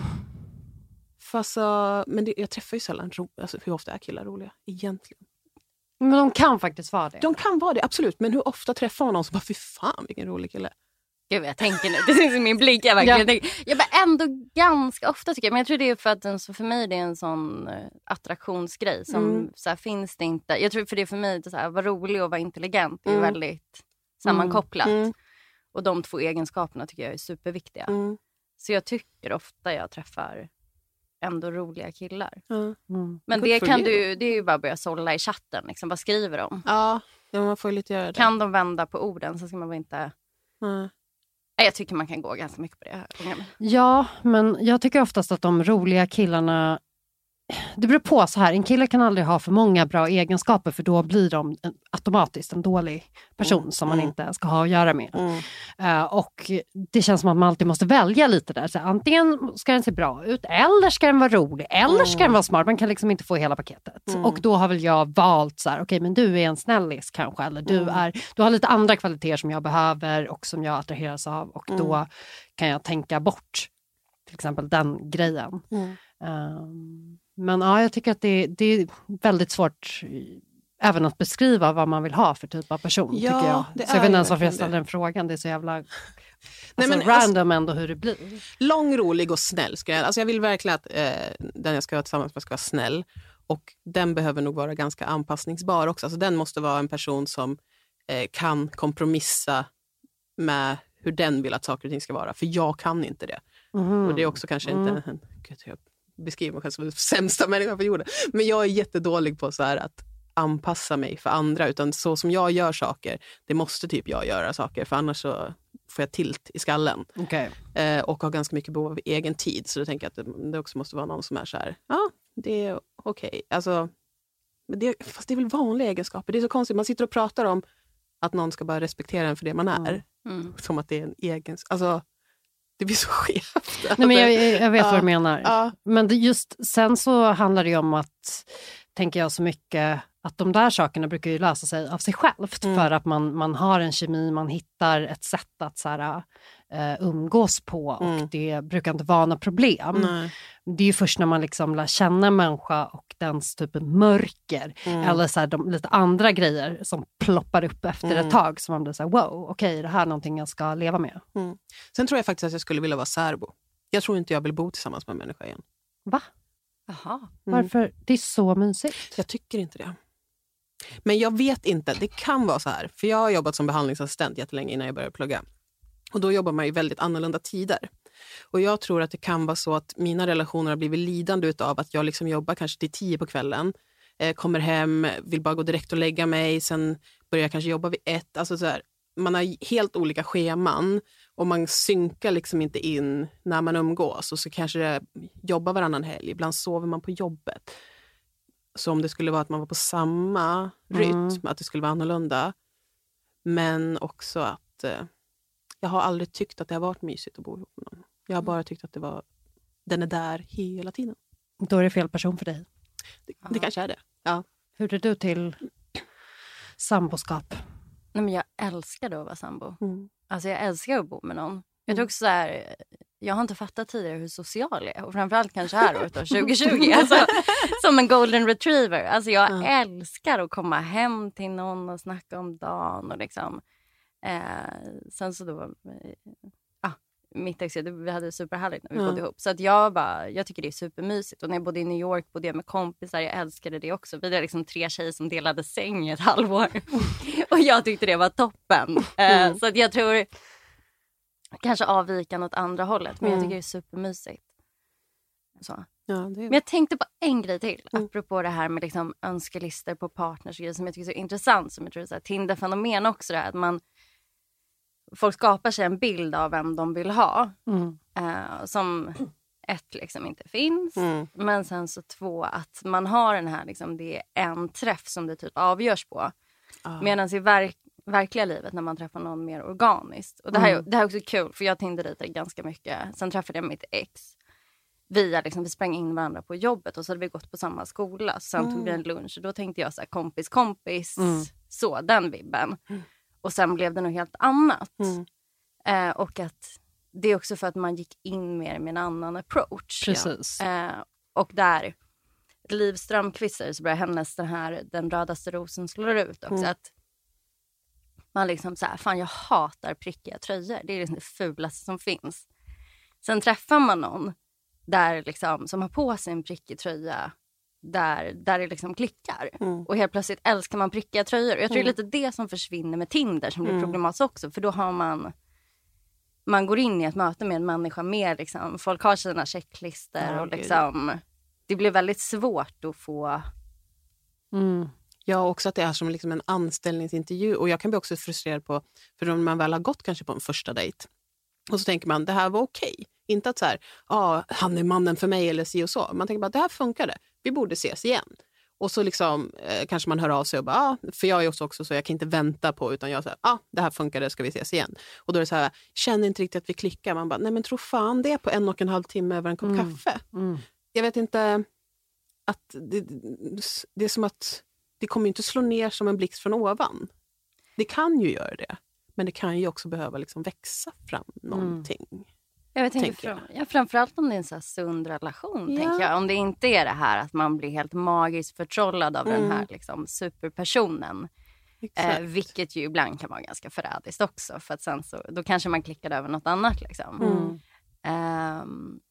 Speaker 5: Fast, uh, men det, jag träffar ju sällan ro, alltså, hur ofta är killar roliga egentligen.
Speaker 4: Men de kan faktiskt vara det.
Speaker 5: De kan vara det, absolut. Men hur ofta träffar man någon som bara, fy fan vilken rolig kille.
Speaker 6: Gud, jag tänker nu, det syns i min blick. Jag, verkligen ja. tänker, jag bara ändå ganska ofta tycker jag. Men jag tror det är för att den, så för mig det är en sån uh, attraktionsgrej. Som mm. så här, finns det inte. Jag tror för det är för mig att vara rolig och vara intelligent är mm. väldigt sammankopplat. Mm. Och de två egenskaperna tycker jag är superviktiga. Mm. Så jag tycker ofta jag träffar ändå roliga killar. Mm. Mm. Men det kan du, det är ju bara att börja sålla i chatten. Liksom. Vad skriver de?
Speaker 5: Ja, ja, man får ju lite göra det.
Speaker 6: Kan de vända på orden så ska man väl inte... Mm. Jag tycker man kan gå ganska mycket på det här.
Speaker 4: Ja, men jag tycker oftast att de roliga killarna... Det beror på så här, en kille kan aldrig ha för många bra egenskaper för då blir de en, automatiskt en dålig person mm. som man mm. inte ska ha att göra med. Mm. Uh, och det känns som att man alltid måste välja lite där. Så antingen ska den se bra ut eller ska den vara rolig eller mm. ska den vara smart. Man kan liksom inte få hela paketet. Mm. Och då har väl jag valt så här, okej okay, men du är en snällis kanske eller du, mm. är, du har lite andra kvaliteter som jag behöver och som jag attraheras av och mm. då kan jag tänka bort till exempel den grejen. Mm. Um, Men ja, jag tycker att det, det är väldigt svårt även att beskriva vad man vill ha för typ av person.
Speaker 5: Ja,
Speaker 4: tycker jag.
Speaker 5: Det
Speaker 4: så jag vet inte ens varför jag ställer den frågan. Det är så jävla alltså, Nej, men, random alltså, ändå hur det blir.
Speaker 5: Lång, rolig och snäll. Ska jag, alltså jag vill verkligen att eh, den jag ska vara tillsammans med ska vara snäll. Och den behöver nog vara ganska anpassningsbar också. Alltså den måste vara en person som eh, kan kompromissa med hur den vill att saker och ting ska vara. För jag kan inte det. Mm. Och det är också kanske mm. inte... Gud, jag beskriver mig själv som den sämsta människan på jorden. Men jag är jättedålig på så här att anpassa mig för andra. Utan så som jag gör saker, det måste typ jag göra saker. För annars så får jag tilt i skallen.
Speaker 4: Okay.
Speaker 5: Eh, och har ganska mycket behov av egen tid. Så då tänker jag att det, det också måste vara någon som är så här, ja, ah, det är okej. Okay. Alltså, det, fast det är väl vanliga egenskaper. Det är så konstigt, man sitter och pratar om att någon ska bara respektera en för det man är. Mm. Som att det är en egen... Alltså, det blir så skevt.
Speaker 4: Nej, men jag, jag vet
Speaker 5: ja,
Speaker 4: vad du menar.
Speaker 5: Ja.
Speaker 4: Men det just, sen så handlar det ju om att, tänker jag så mycket, att de där sakerna brukar ju lösa sig av sig självt. Mm. För att man, man har en kemi, man hittar ett sätt att så här, uh, umgås på. Och mm. det brukar inte vara några problem. Nej. Det är ju först när man liksom lär känna en människa och dens typ mörker. Mm. Eller så här, de, lite andra grejer som ploppar upp efter mm. ett tag. Så man blir så här, wow, okej, okay, det här är någonting jag ska leva med.
Speaker 5: Mm. Sen tror jag faktiskt att jag skulle vilja vara särbo. Jag tror inte jag vill bo tillsammans med en människa igen.
Speaker 4: Va?
Speaker 6: Jaha.
Speaker 4: Mm. Varför? Det är så mysigt.
Speaker 5: Jag tycker inte det. Men jag vet inte, det kan vara så här. För jag har jobbat som behandlingsassistent jättelänge innan jag började plugga. Och då jobbar man ju väldigt annorlunda tider. Och jag tror att det kan vara så att mina relationer har blivit lidande utav att jag liksom jobbar kanske till tio på kvällen. Eh, kommer hem, vill bara gå direkt och lägga mig. Sen börjar jag kanske jobba vid ett. Alltså så här, man har helt olika scheman. Och man synkar liksom inte in när man umgås. Och så kanske det jobbar varannan helg. Ibland sover man på jobbet. Så om det skulle vara att man var på samma rytm, mm. att det skulle vara annorlunda. Men också att eh, jag har aldrig tyckt att det har varit mysigt att bo ihop med någon. Jag har bara tyckt att det var, den är där hela tiden.
Speaker 4: Då är det fel person för dig.
Speaker 5: Det, det kanske är det, ja.
Speaker 4: Hur är du till samboskap?
Speaker 6: Nej, men jag älskar att vara sambo. Mm. Alltså jag älskar att bo med någon. Jag
Speaker 5: Mm.
Speaker 6: tror också så här, jag har inte fattat tidigare hur social jag är. Och framförallt kanske här året då, tjugo tjugo. Alltså, som en golden retriever. Alltså jag mm. älskar att komma hem till någon och snacka om dagen. Och liksom. Eh, sen så då... Eh, mitt ex, vi hade superhärligt när vi mm. bodde ihop. Så att jag bara, jag tycker det är supermysigt. Och när jag bodde i New York bodde jag med kompisar. Jag älskade det också. Vi var liksom tre tjejer som delade säng i ett halvår. Och jag tyckte det var toppen. Mm. Uh, så att jag tror kanske avvika åt andra hållet. Men mm. jag tycker det är supermysigt. Så.
Speaker 5: Ja, det är...
Speaker 6: Men jag tänkte på en grej till.
Speaker 5: Mm.
Speaker 6: Apropå det här med liksom önskelister på partners. Som jag tycker är så intressant. Som jag tror är så här Tinder-fenomen också. Det här, att man folk skapar sig en bild av vem de vill ha. Mm. Uh, som ett liksom inte finns. Mm. Men sen så två att man har den här liksom, det är en träff som det typ avgörs på. Uh. Medan i verk, verkliga livet när man träffar någon mer organiskt. Och det här, mm. det här är också kul för jag Tinder-dejtade ganska mycket. Sen träffade jag mitt ex. Via, liksom, vi sprang in varandra på jobbet och så hade vi gått på samma skola. Sen mm. tog vi en lunch och då tänkte jag så här kompis kompis. Mm. Så den vibben. Mm. Och sen blev det något helt annat. Mm. Eh, och att det är också för att man gick in mer med en annan approach.
Speaker 4: Precis.
Speaker 6: Eh, och där Liv Strömquist så börjar hennes den här Den rödaste rosen slår ut också. Mm. Att man liksom så här, fan jag hatar prickiga tröjor. Det är liksom det fulaste som finns. Sen träffar man någon där liksom, som har på sig en prickig tröja. Där, där det liksom klickar. Mm. Och helt plötsligt älskar man prickiga tröjor. Och jag tror mm. det är lite det som försvinner med Tinder. Som blir mm. problematiskt också. För då har man... Man går in i ett möte med en människa mer liksom... Folk har sina checklister. Ja, och liksom... Det blir väldigt svårt att få...
Speaker 5: Mm. Ja, också att det är som liksom en anställningsintervju. Och jag kan bli också frustrerad på... För om man väl har gått kanske på en första dejt. Och så tänker man, det här var okej. Okay. Inte att så här, ah, han är mannen för mig eller si och så. Man tänker bara, det här funkade. Vi borde ses igen. Och så liksom, eh, kanske man hör av sig och bara, ah, för jag är också, också så jag kan inte vänta på, utan jag säger, ah, det här funkade, ska vi ses igen. Och då är det så här, känner inte riktigt att vi klickar. Man bara, nej men tro fan det är på en och en halv timme över en kopp mm. kaffe. Mm. Jag vet inte, att det, det är som att det kommer inte slå ner som en blixt från ovan. Det kan ju göra det. Men det kan ju också behöva liksom växa fram någonting. Mm.
Speaker 6: Jag vet, tänker fram, ja, framförallt om det är en så här sund relation. Ja. Tänker jag. Om det inte är det här att man blir helt magiskt förtrollad av mm. den här liksom, superpersonen. Eh, vilket ju ibland kan vara ganska förrädiskt också. För att sen så, då kanske man klickar över något annat. Liksom. Mm. Eh,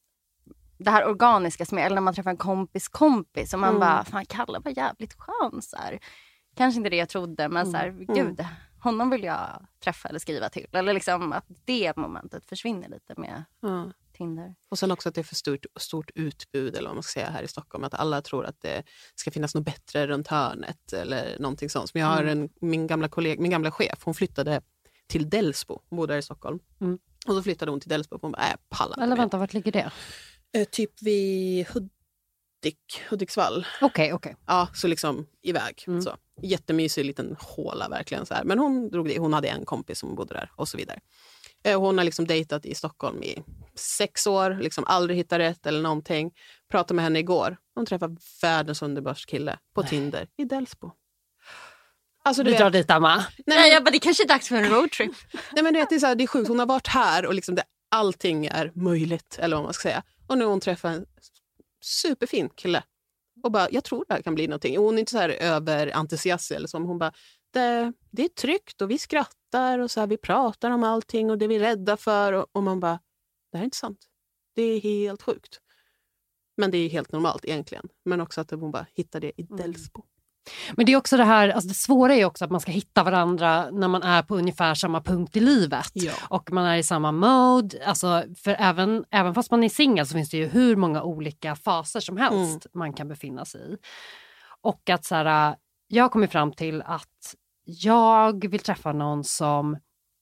Speaker 6: det här organiska som är, eller när man träffar en kompis kompis. Och man mm. bara, fan Kalle var jävligt skön. Så här. Kanske inte det jag trodde, men mm. så här, gud, honom vill jag träffa eller skriva till. Eller liksom att det momentet försvinner lite med mm. Tinder.
Speaker 5: Och sen också att det är för stort, stort utbud eller vad man ska säga här i Stockholm. Att alla tror att det ska finnas något bättre runt hörnet eller någonting sånt. Men jag har en, min gamla kollega, min gamla chef, hon flyttade till Delsbo. Hon bodde här i Stockholm. Mm. Och så flyttade hon till Delsbo och hon bara, äh, pallar.
Speaker 4: Eller vänta, vart ligger det?
Speaker 5: Eh, typ vid Hudik, Hudiksvall.
Speaker 4: Okej, okay, okej. Okay.
Speaker 5: Ja, så liksom iväg. Mm. Så. Jättemysig liten håla verkligen så här. Men hon drog det. Hon hade en kompis som bodde där och så vidare. Hon har liksom dejtat i Stockholm i sex år, liksom aldrig hittat rätt eller någonting. Pratade med henne igår. Hon träffade världens underbaraste kille på Nej. Tinder i Delsbo. Alltså,
Speaker 4: du, du drar dit, Amma.
Speaker 6: Nej, men, jag bara, det kanske är dags för en roadtrip.
Speaker 5: Nej, men du vet, det är så här, det är sjukt. Hon har varit här och liksom det, allting är möjligt, eller vad man ska säga. Och nu har hon träffat en superfin kille. Och bara, jag tror det här kan bli någonting. Hon är inte så här överentusiastisk eller som hon bara, det, det är tryggt och vi skrattar och så här, vi pratar om allting och det vi är rädda för. Och, och man bara, det här är inte sant. Det är helt sjukt. Men det är helt normalt egentligen. Men också att hon bara hittar det i Delsbo.
Speaker 4: Men det är också det här, alltså det svåra är också att man ska hitta varandra när man är på ungefär samma punkt i livet.
Speaker 5: Ja.
Speaker 4: Och man är i samma mode. Alltså för även, även fast man är singel så finns det ju hur många olika faser som helst mm. man kan befinna sig i. Och att så här, jag har kommit fram till att jag vill träffa någon som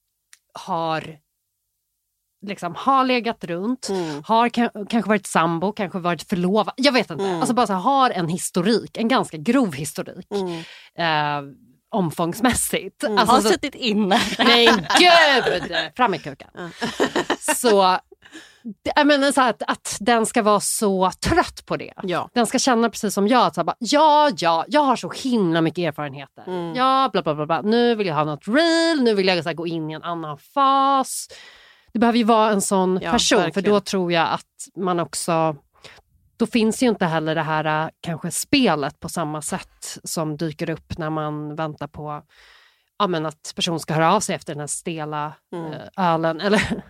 Speaker 4: har liksom har legat runt, mm. har k- kanske varit sambo, kanske varit förlovad, jag vet inte, mm. alltså bara så här, har en historik, en ganska grov historik mm. eh, omfångsmässigt.
Speaker 6: Mm.
Speaker 4: Alltså,
Speaker 6: har
Speaker 4: så,
Speaker 6: suttit inne.
Speaker 4: Nej gud, fram i kukan. Mm. Så jag menar så här, att, att den ska vara så trött på det.
Speaker 5: Ja. Den
Speaker 4: ska känna precis som jag. Att så här, bara, ja, ja, jag har så himla mycket erfarenheter. Mm. Ja, bla, bla, bla, bla. Nu vill jag ha något real. Nu vill jag så här, gå in i en annan fas. Det behöver ju vara en sån ja, person. Verkligen. För då tror jag att man också... Då finns ju inte heller det här kanske spelet på samma sätt som dyker upp när man väntar på ja, men att person ska höra av sig efter den här stela mm. ölen. Eller...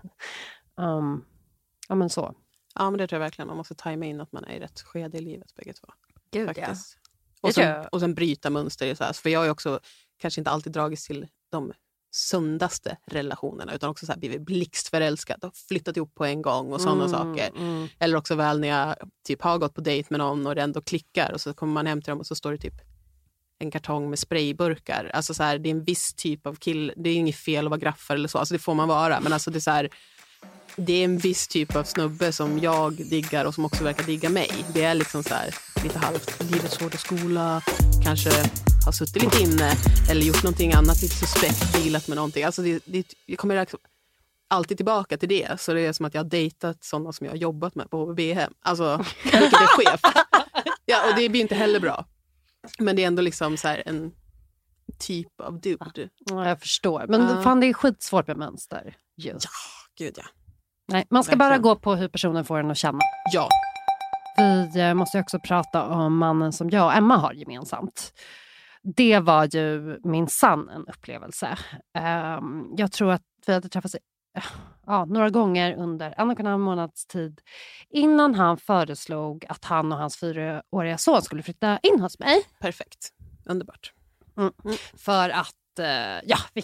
Speaker 4: um, Ja, men så.
Speaker 5: Ja, men det tror jag verkligen. Man måste tajma in att man är i rätt skede i livet, bägge två.
Speaker 6: Gud,
Speaker 5: faktiskt.
Speaker 6: Ja.
Speaker 5: Och, sen, och sen bryta mönster. Så här. För jag har ju också kanske inte alltid dragits till de sundaste relationerna. Utan också så här, blivit blixtförälskad och flyttat ihop på en gång och sådana mm, saker. Mm. Eller också väl när jag typ har gått på dejt med någon och det ändå klickar. Och så kommer man hem till dem och så står det typ en kartong med sprayburkar. Alltså så här, det är en viss typ av kill. Det är inget fel att vara graffar eller så. Alltså det får man vara. Men alltså det är så här... Det är en viss typ av snubbe som jag diggar och som också verkar digga mig. Det är liksom så här lite halvt livets hårda skola, kanske har suttit lite inne eller gjort någonting annat lite suspekt, dealat med någonting. Alltså det, det, jag kommer alltid tillbaka till det. Så det är som att jag har dejtat sådana som jag har jobbat med på H V B-hem. Alltså, vilket är chef. Ja, och det blir inte heller bra. Men det är ändå liksom så här en typ av dude.
Speaker 4: Ja, jag förstår. Men uh. fan, det är skitsvårt med mönster. Just.
Speaker 5: Ja, gud ja.
Speaker 4: Nej, man ska Verkligen. bara gå på hur personen får en att känna.
Speaker 5: Ja.
Speaker 4: Vi måste också prata om mannen som jag och Emma har gemensamt. Det var ju minsann en upplevelse. Um, jag tror att vi hade träffats uh, ja, några gånger under en och en halv månads tid innan han föreslog att han och hans fyraåriga son skulle flytta in hos mig.
Speaker 5: Perfekt. Underbart.
Speaker 4: Mm. Mm. För att, uh, ja... Vi...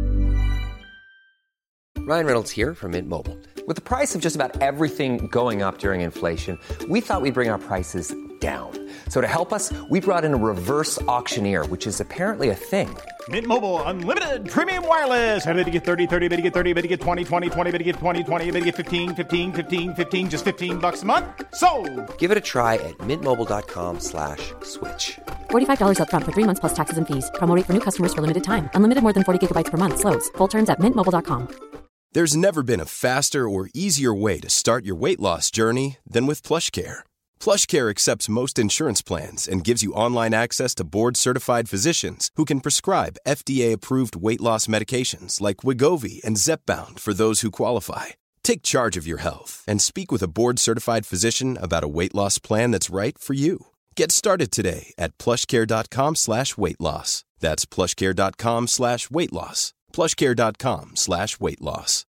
Speaker 7: Ryan Reynolds here from Mint Mobile. With the price of just about everything going up during inflation, we thought we'd bring our prices down. So to help us, we brought in a reverse auctioneer, which is apparently a thing.
Speaker 8: Mint Mobile Unlimited Premium Wireless. How to get thirty, thirty, how to get thirty, how to get twenty, twenty, twenty, how to get twenty, twenty, how to get fifteen, fifteen, fifteen, fifteen, just fifteen bucks a month? Sold!
Speaker 7: Give it a try at mintmobile.com slash switch.
Speaker 9: forty-five dollars up front for three months plus taxes and fees. Promo rate for new customers for limited time. Unlimited more than forty gigabytes per month. Slows full terms at mint mobile dot com.
Speaker 10: There's never been a faster or easier way to start your weight loss journey than with PlushCare. PlushCare accepts most insurance plans and gives you online access to board-certified physicians who can prescribe F D A-approved weight loss medications like Wegovy and Zepbound for those who qualify. Take charge of your health and speak with a board-certified physician about a weight loss plan that's right for you. Get started today at plushcare.com slash weight loss. That's plushcare.com slash weight loss. plushcare.com slash weight loss.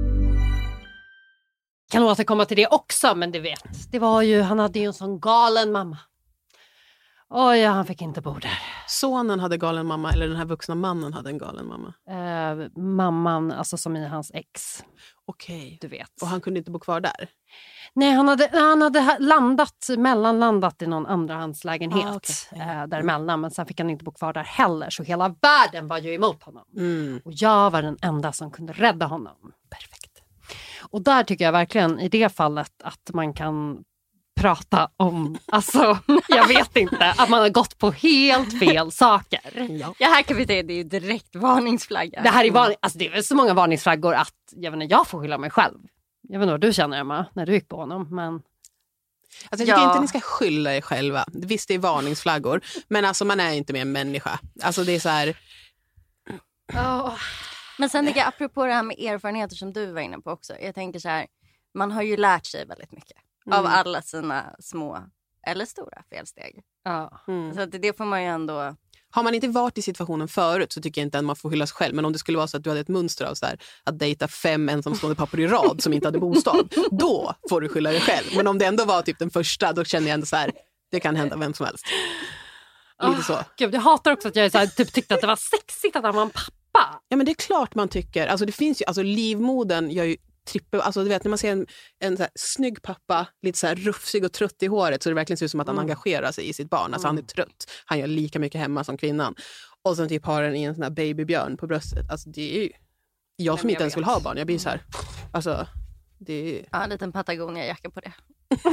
Speaker 4: Kan återkomma till det också, men du vet. Det var ju, han hade ju en sån galen mamma. Oj, han fick inte bo där.
Speaker 5: sonen hade galen mamma eller den här vuxna mannen hade en galen mamma?
Speaker 4: Eh, mamman, alltså som i hans ex.
Speaker 5: Okej.
Speaker 4: Du vet.
Speaker 5: Och han kunde inte bo kvar där?
Speaker 4: Nej, han hade, han hade landat, mellanlandat i någon andrahandslägenhet
Speaker 5: ah, okay.
Speaker 4: eh, däremellan. Men sen fick han inte bo kvar där heller. Så hela världen var ju emot honom.
Speaker 5: Mm.
Speaker 4: Och jag var den enda som kunde rädda honom. Perfekt. Och där tycker jag verkligen i det fallet att man kan prata om, alltså jag vet inte, att man har gått på helt fel saker.
Speaker 6: Ja, ja här kan vi säga det är ju direkt varningsflagga.
Speaker 4: Det här är varning, alltså det är väl så många varningsflaggor att jag vet inte, jag får skylla mig själv. Jag vet inte vad du känner, Emma, när du gick på honom, men...
Speaker 5: Alltså jag tycker ja. inte ni ska skylla er själva. Visst, det är varningsflaggor, men alltså man är inte mer en människa. Alltså det är så här...
Speaker 6: Oh. Men sen tycker jag, apropå det här med erfarenheter som du var inne på också. Jag tänker så här, man har ju lärt sig väldigt mycket. Mm. Av alla sina små eller stora felsteg.
Speaker 4: Ja.
Speaker 6: Mm. Så att det får man ju ändå...
Speaker 5: Har man inte varit i situationen förut så tycker jag inte att man får hylla sig själv. Men om det skulle vara så att du hade ett mönster av så här, att dejta fem ensamstående pappor i rad som inte hade bostad, då får du skylla dig själv. Men om det ändå var typ den första, då känner jag ändå så här, det kan hända vem som helst. Lite oh, så.
Speaker 4: Gud, jag hatar också att jag så här, typ, tyckte att det var sexigt att han var en pappa.
Speaker 5: Ja, men det är klart man tycker. Alltså det finns ju, alltså livmodern gör ju trippel, alltså du vet när man ser en, en så här snygg pappa, lite så här rufsig och trött i håret, så det verkligen ser ut som att han mm. engagerar sig i sitt barn. Alltså mm. han är trött. Han gör lika mycket hemma som kvinnan. Och sen typ har den i en sån här babybjörn på bröstet. Alltså det är ju, jag som Nej, inte ens vill ha barn, jag blir så här, alltså det är ju...
Speaker 6: Ja, en liten Patagonia-jacka på det.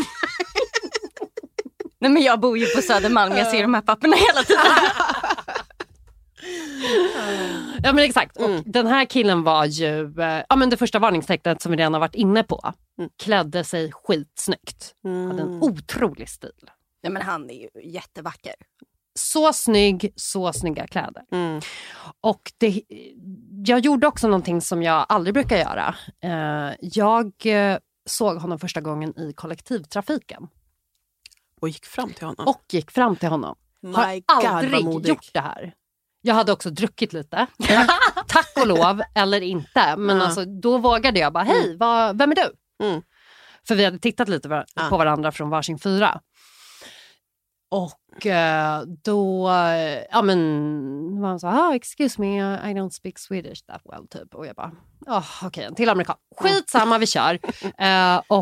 Speaker 6: Nej, men jag bor ju på Södermalm, jag ser de här papporna hela tiden.
Speaker 4: Ja, men exakt. Och mm. den här killen var ju ja, men det första varningstecknet som vi redan har varit inne på. Mm. Klädde sig skitsnyggt. Mm. Hade en otrolig stil.
Speaker 6: Ja, men han är ju jättevacker.
Speaker 4: Så snygg, så snygga kläder.
Speaker 5: Mm.
Speaker 4: Och det, jag gjorde också någonting som jag aldrig brukar göra. Uh, jag såg honom första gången i kollektivtrafiken.
Speaker 5: Och gick fram till honom.
Speaker 4: Och gick fram till honom.
Speaker 5: My
Speaker 4: har
Speaker 5: God,
Speaker 4: aldrig gjort det här. Jag hade också druckit lite. Tack och lov, eller inte. Men mm. alltså, då vågade jag bara, hej, vad, vem är du?
Speaker 5: Mm.
Speaker 4: För vi hade tittat lite på
Speaker 5: ja.
Speaker 4: varandra från varsin fyra. Och eh, då, ja men, man sa, ah, excuse me, I don't speak Swedish that well, typ. Och jag bara, oh, okej, okay, en till amerikan. Skitsamma, vi kör. Eh, och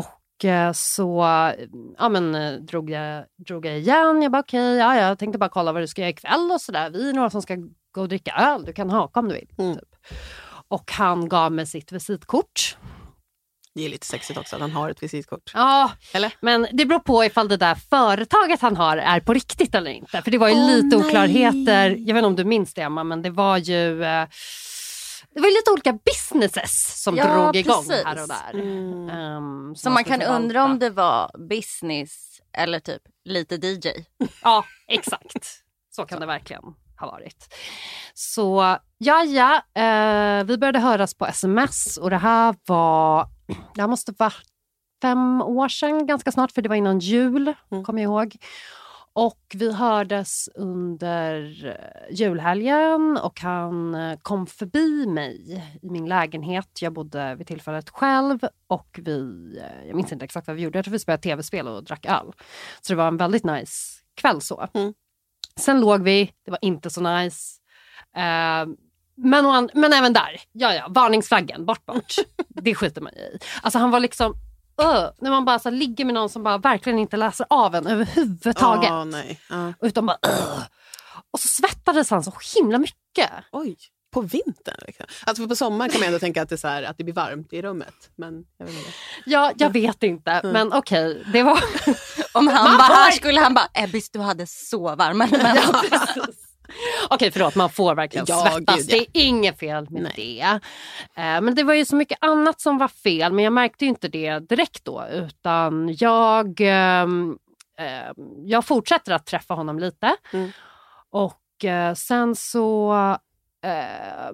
Speaker 4: så ja, men, drog, jag, drog jag igen. Jag bara okej, okay, ja, jag tänkte bara kolla vad du ska göra ikväll och sådär. Vi är några som ska gå och dricka öl. Du kan haka om du vill.
Speaker 5: Mm.
Speaker 4: Typ. Och han gav mig sitt visitkort.
Speaker 5: Det är lite sexigt också att han har ett visitkort.
Speaker 4: Ja,
Speaker 5: eller?
Speaker 4: Men det beror på ifall det där företaget han har är på riktigt eller inte. För det var ju oh, lite nej. oklarheter. Jag vet inte om du minns det, Emma, men det var ju... Eh, Det var lite olika businesses som
Speaker 6: ja,
Speaker 4: drog igång
Speaker 6: precis.
Speaker 4: här och där.
Speaker 6: Mm.
Speaker 4: Um,
Speaker 6: så man kan förvalta. undra om det var business eller typ lite D J.
Speaker 4: Ja, exakt. Så kan det verkligen ha varit. Så ja, ja. Eh, vi började höras på sms och det här var, det här måste vara fem år sedan ganska snart, för det var innan jul, mm. kommer jag ihåg. Och vi hördes under julhelgen och han kom förbi mig i min lägenhet. Jag bodde vid tillfället själv och vi, jag minns inte exakt vad vi gjorde. Jag tror vi spelade tv-spel och drack öl. Så det var en väldigt nice kväll så.
Speaker 5: Mm.
Speaker 4: Sen låg vi, det var inte så nice. Uh, men, men även där, ja ja, varningsflaggen, bort bort. Det skiter man i. Alltså han var liksom... Uh, när man bara så ligger med någon som bara verkligen inte läser av en överhuvudtaget.
Speaker 5: Oh, nej. Uh.
Speaker 4: Utan bara uh. Och så svettades han så himla mycket.
Speaker 5: Oj, på vintern liksom. Alltså för på sommaren kan man ändå tänka att det, är så här, att det blir varmt i rummet. Men jag vet inte.
Speaker 4: Ja, jag vet inte. Mm. Men okej, okay, det var...
Speaker 6: Om han bara här skulle han bara, Ebbis du hade så varma.
Speaker 4: Ja, precis. Okej, förlåt, man får verkligen
Speaker 5: ja,
Speaker 4: svettas.
Speaker 5: Gud, ja.
Speaker 4: Det är inget fel med
Speaker 5: Nej.
Speaker 4: det. Eh, men det var ju så mycket annat som var fel. Men jag märkte ju inte det direkt då. Utan jag, eh, eh, jag fortsätter att träffa honom lite.
Speaker 5: Mm.
Speaker 4: Och eh, sen så... Eh,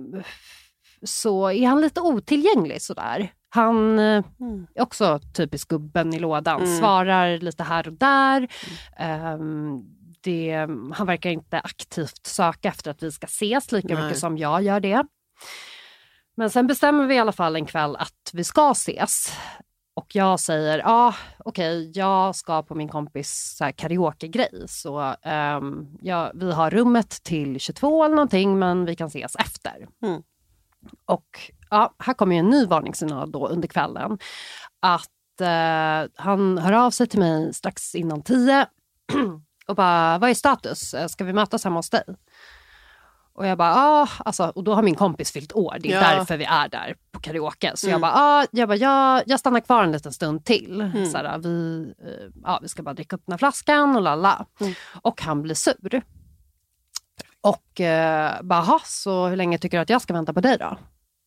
Speaker 4: så är han lite otillgänglig sådär. Han är mm. också typisk gubben i lådan. Mm. Svarar lite här och där. Mm. Eh, Det, han verkar inte aktivt söka efter att vi ska ses lika
Speaker 5: Nej.
Speaker 4: mycket som jag gör det. Men sen bestämmer vi i alla fall en kväll att vi ska ses. Och jag säger, ja ah, okej, okay, jag ska på min kompis så här, karaoke-grej. Så um, ja, vi har rummet till tjugotvå eller någonting, men vi kan ses efter. Mm. Och ja, här kommer ju en ny varningssignal då under kvällen. Att uh, han hör av sig till mig strax innan tio och bara, vad är status? Ska vi mötas hemma hos dig? Och jag bara, ah, alltså, och då har min kompis fyllt år. Det är ja. därför vi är där på karaoke. Så mm. jag bara, ah, jag, bara jag, jag stannar kvar en liten stund till. Mm. Så här, vi, uh, ja, vi ska bara dricka upp den här flaskan och lalla. Mm. Och han blir sur. Och uh, bara, så hur länge tycker du att jag ska vänta på dig då?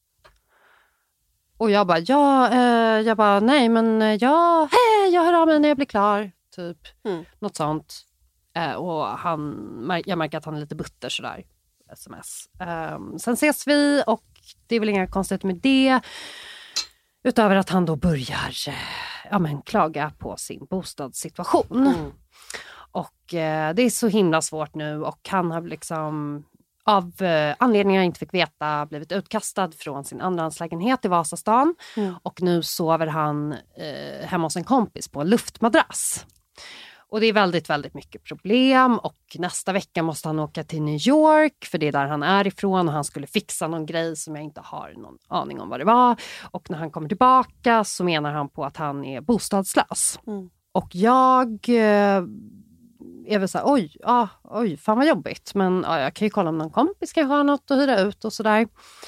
Speaker 4: Och jag bara, ja, uh, jag bara, nej men ja, hej, jag hör av mig när jag blir klar. Typ, mm. något sånt. Uh, och han, jag märker att han är lite butter sådär. Sms. Um, sen ses vi och det är väl inga konstigt med det. Utöver att han då börjar ja, men, klaga på sin bostadssituation. Mm. Och uh, det är så himla svårt nu och han har liksom av uh, anledningar jag inte fick veta blivit utkastad från sin andrahandslägenhet i Vasastan. Mm. Och nu sover han uh, hemma hos en kompis på en luftmadrass. Och det är väldigt, väldigt mycket problem och nästa vecka måste han åka till New York för det är där han är ifrån och han skulle fixa någon grej som jag inte har någon aning om vad det var. Och när han kommer tillbaka så menar han på att han är bostadslös. Mm. Och jag eh, är väl så här, oj, ah, oj, fan vad jobbigt. Men ah, jag kan ju kolla om någon kompis kan ha något att hyra ut och sådär.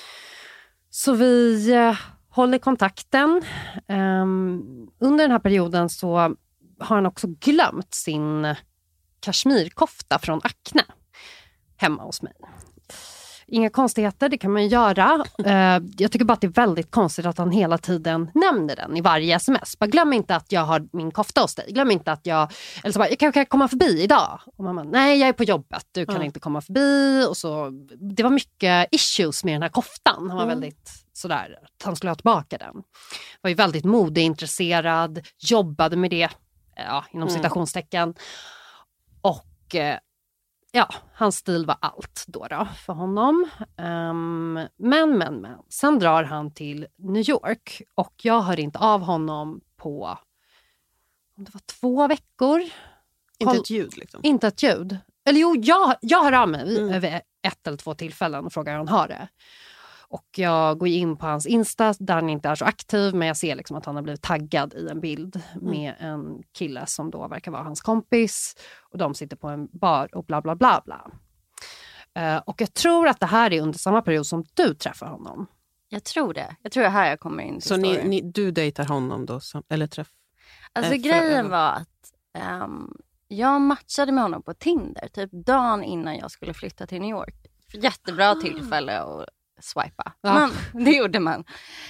Speaker 4: Så vi eh, håller kontakten. Um, under den här perioden så har han också glömt sin kashmirkofta från Acne hemma hos mig. Inga konstigheter, det kan man göra. Uh, jag tycker bara att det är väldigt konstigt att han hela tiden nämner den i varje sms. Bara glöm inte att jag har min kofta hos dig. Glöm inte att jag... Eller så bara, jag kan, kan jag komma förbi idag? Och mamma, nej jag är på jobbet. Du kan mm. inte komma förbi. Och så, det var mycket issues med den här koftan. Han var mm. väldigt sådär, att han skulle ha tillbaka den. Var ju väldigt modeintresserad. Jobbade med det. Ja, inom citationstecken. Mm. Och ja, hans stil var allt då, då för honom. Um, men, men, men. Sen drar han till New York. Och jag hör inte av honom på om det var två veckor.
Speaker 5: Inte ett ljud liksom? Inte
Speaker 4: ett ljud. Eller jo, jag, jag hör av mig mm. över ett eller två tillfällen och frågar hur han har det. Och jag går in på hans Insta där han inte är så aktiv. Men jag ser liksom att han har blivit taggad i en bild med mm. en kille som då verkar vara hans kompis. Och de sitter på en bar och bla bla bla bla. Uh, och jag tror att det här är under samma period som du träffar honom.
Speaker 6: Jag tror det. Jag tror det här jag kommer in till.
Speaker 5: Så ni, ni, du dejtar honom då? Som, eller träff?
Speaker 6: Alltså äh, grejen var att um, jag matchade med honom på Tinder. Typ dagen innan jag skulle flytta till New York. Jättebra ah. tillfälle att swipa. Ja. Men det gjorde man.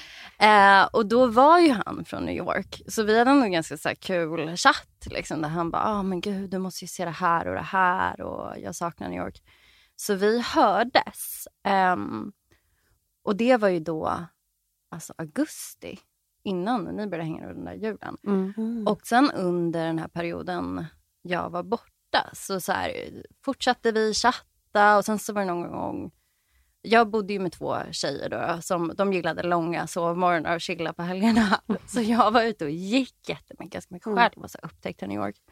Speaker 6: Eh, och då var ju han från New York. Så vi hade en ganska så här kul chatt. Liksom, där han bara, ah, men gud, du måste ju se det här och det här. Och jag saknar New York. Så vi hördes. Eh, och det var ju då alltså augusti. Innan ni började hänga under den där julen. Mm. Mm. Och sen under den här perioden jag var borta. Så, så här, fortsatte vi chatta. Och sen så var det någon gång. Jag bodde ju med två tjejer då, som de gillade långa sovmorgnar och chilla på helgerna. Så jag var ute och gick jättemycket, ganska mycket själv. Jag var så upptäckt i New York.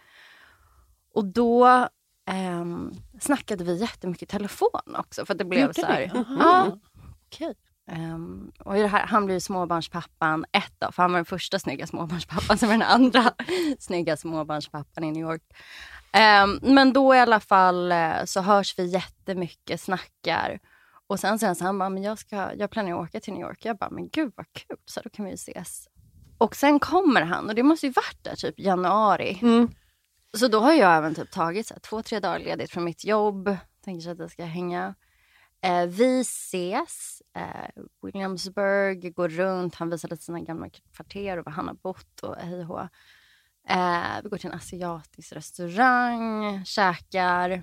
Speaker 6: Och då eh, snackade vi jättemycket i telefon också. För att det blev Gjorde så här. Uh-huh. Ja, okej. Um, och det här, han blev småbarnspappan ett då. För han var den första snygga småbarnspappan. Som var den andra snygga småbarnspappan i New York. Um, men då i alla fall så hörs vi jättemycket, snackar. Och sen säger han så här, han bara, men jag, ska, jag planerar att åka till New York. Jag bara, men gud vad kul, så då kan vi ju ses. Och sen kommer han, och det måste ju varit där typ januari. Mm. Så då har jag även typ tagit så här, två, tre dagar ledigt från mitt jobb. Tänker sig att jag ska hänga. Eh, vi ses, eh, Williamsburg, går runt. Han visar lite sina gamla kvarter och var han har bott och hej och eh, vi går till en asiatisk restaurang, käkar.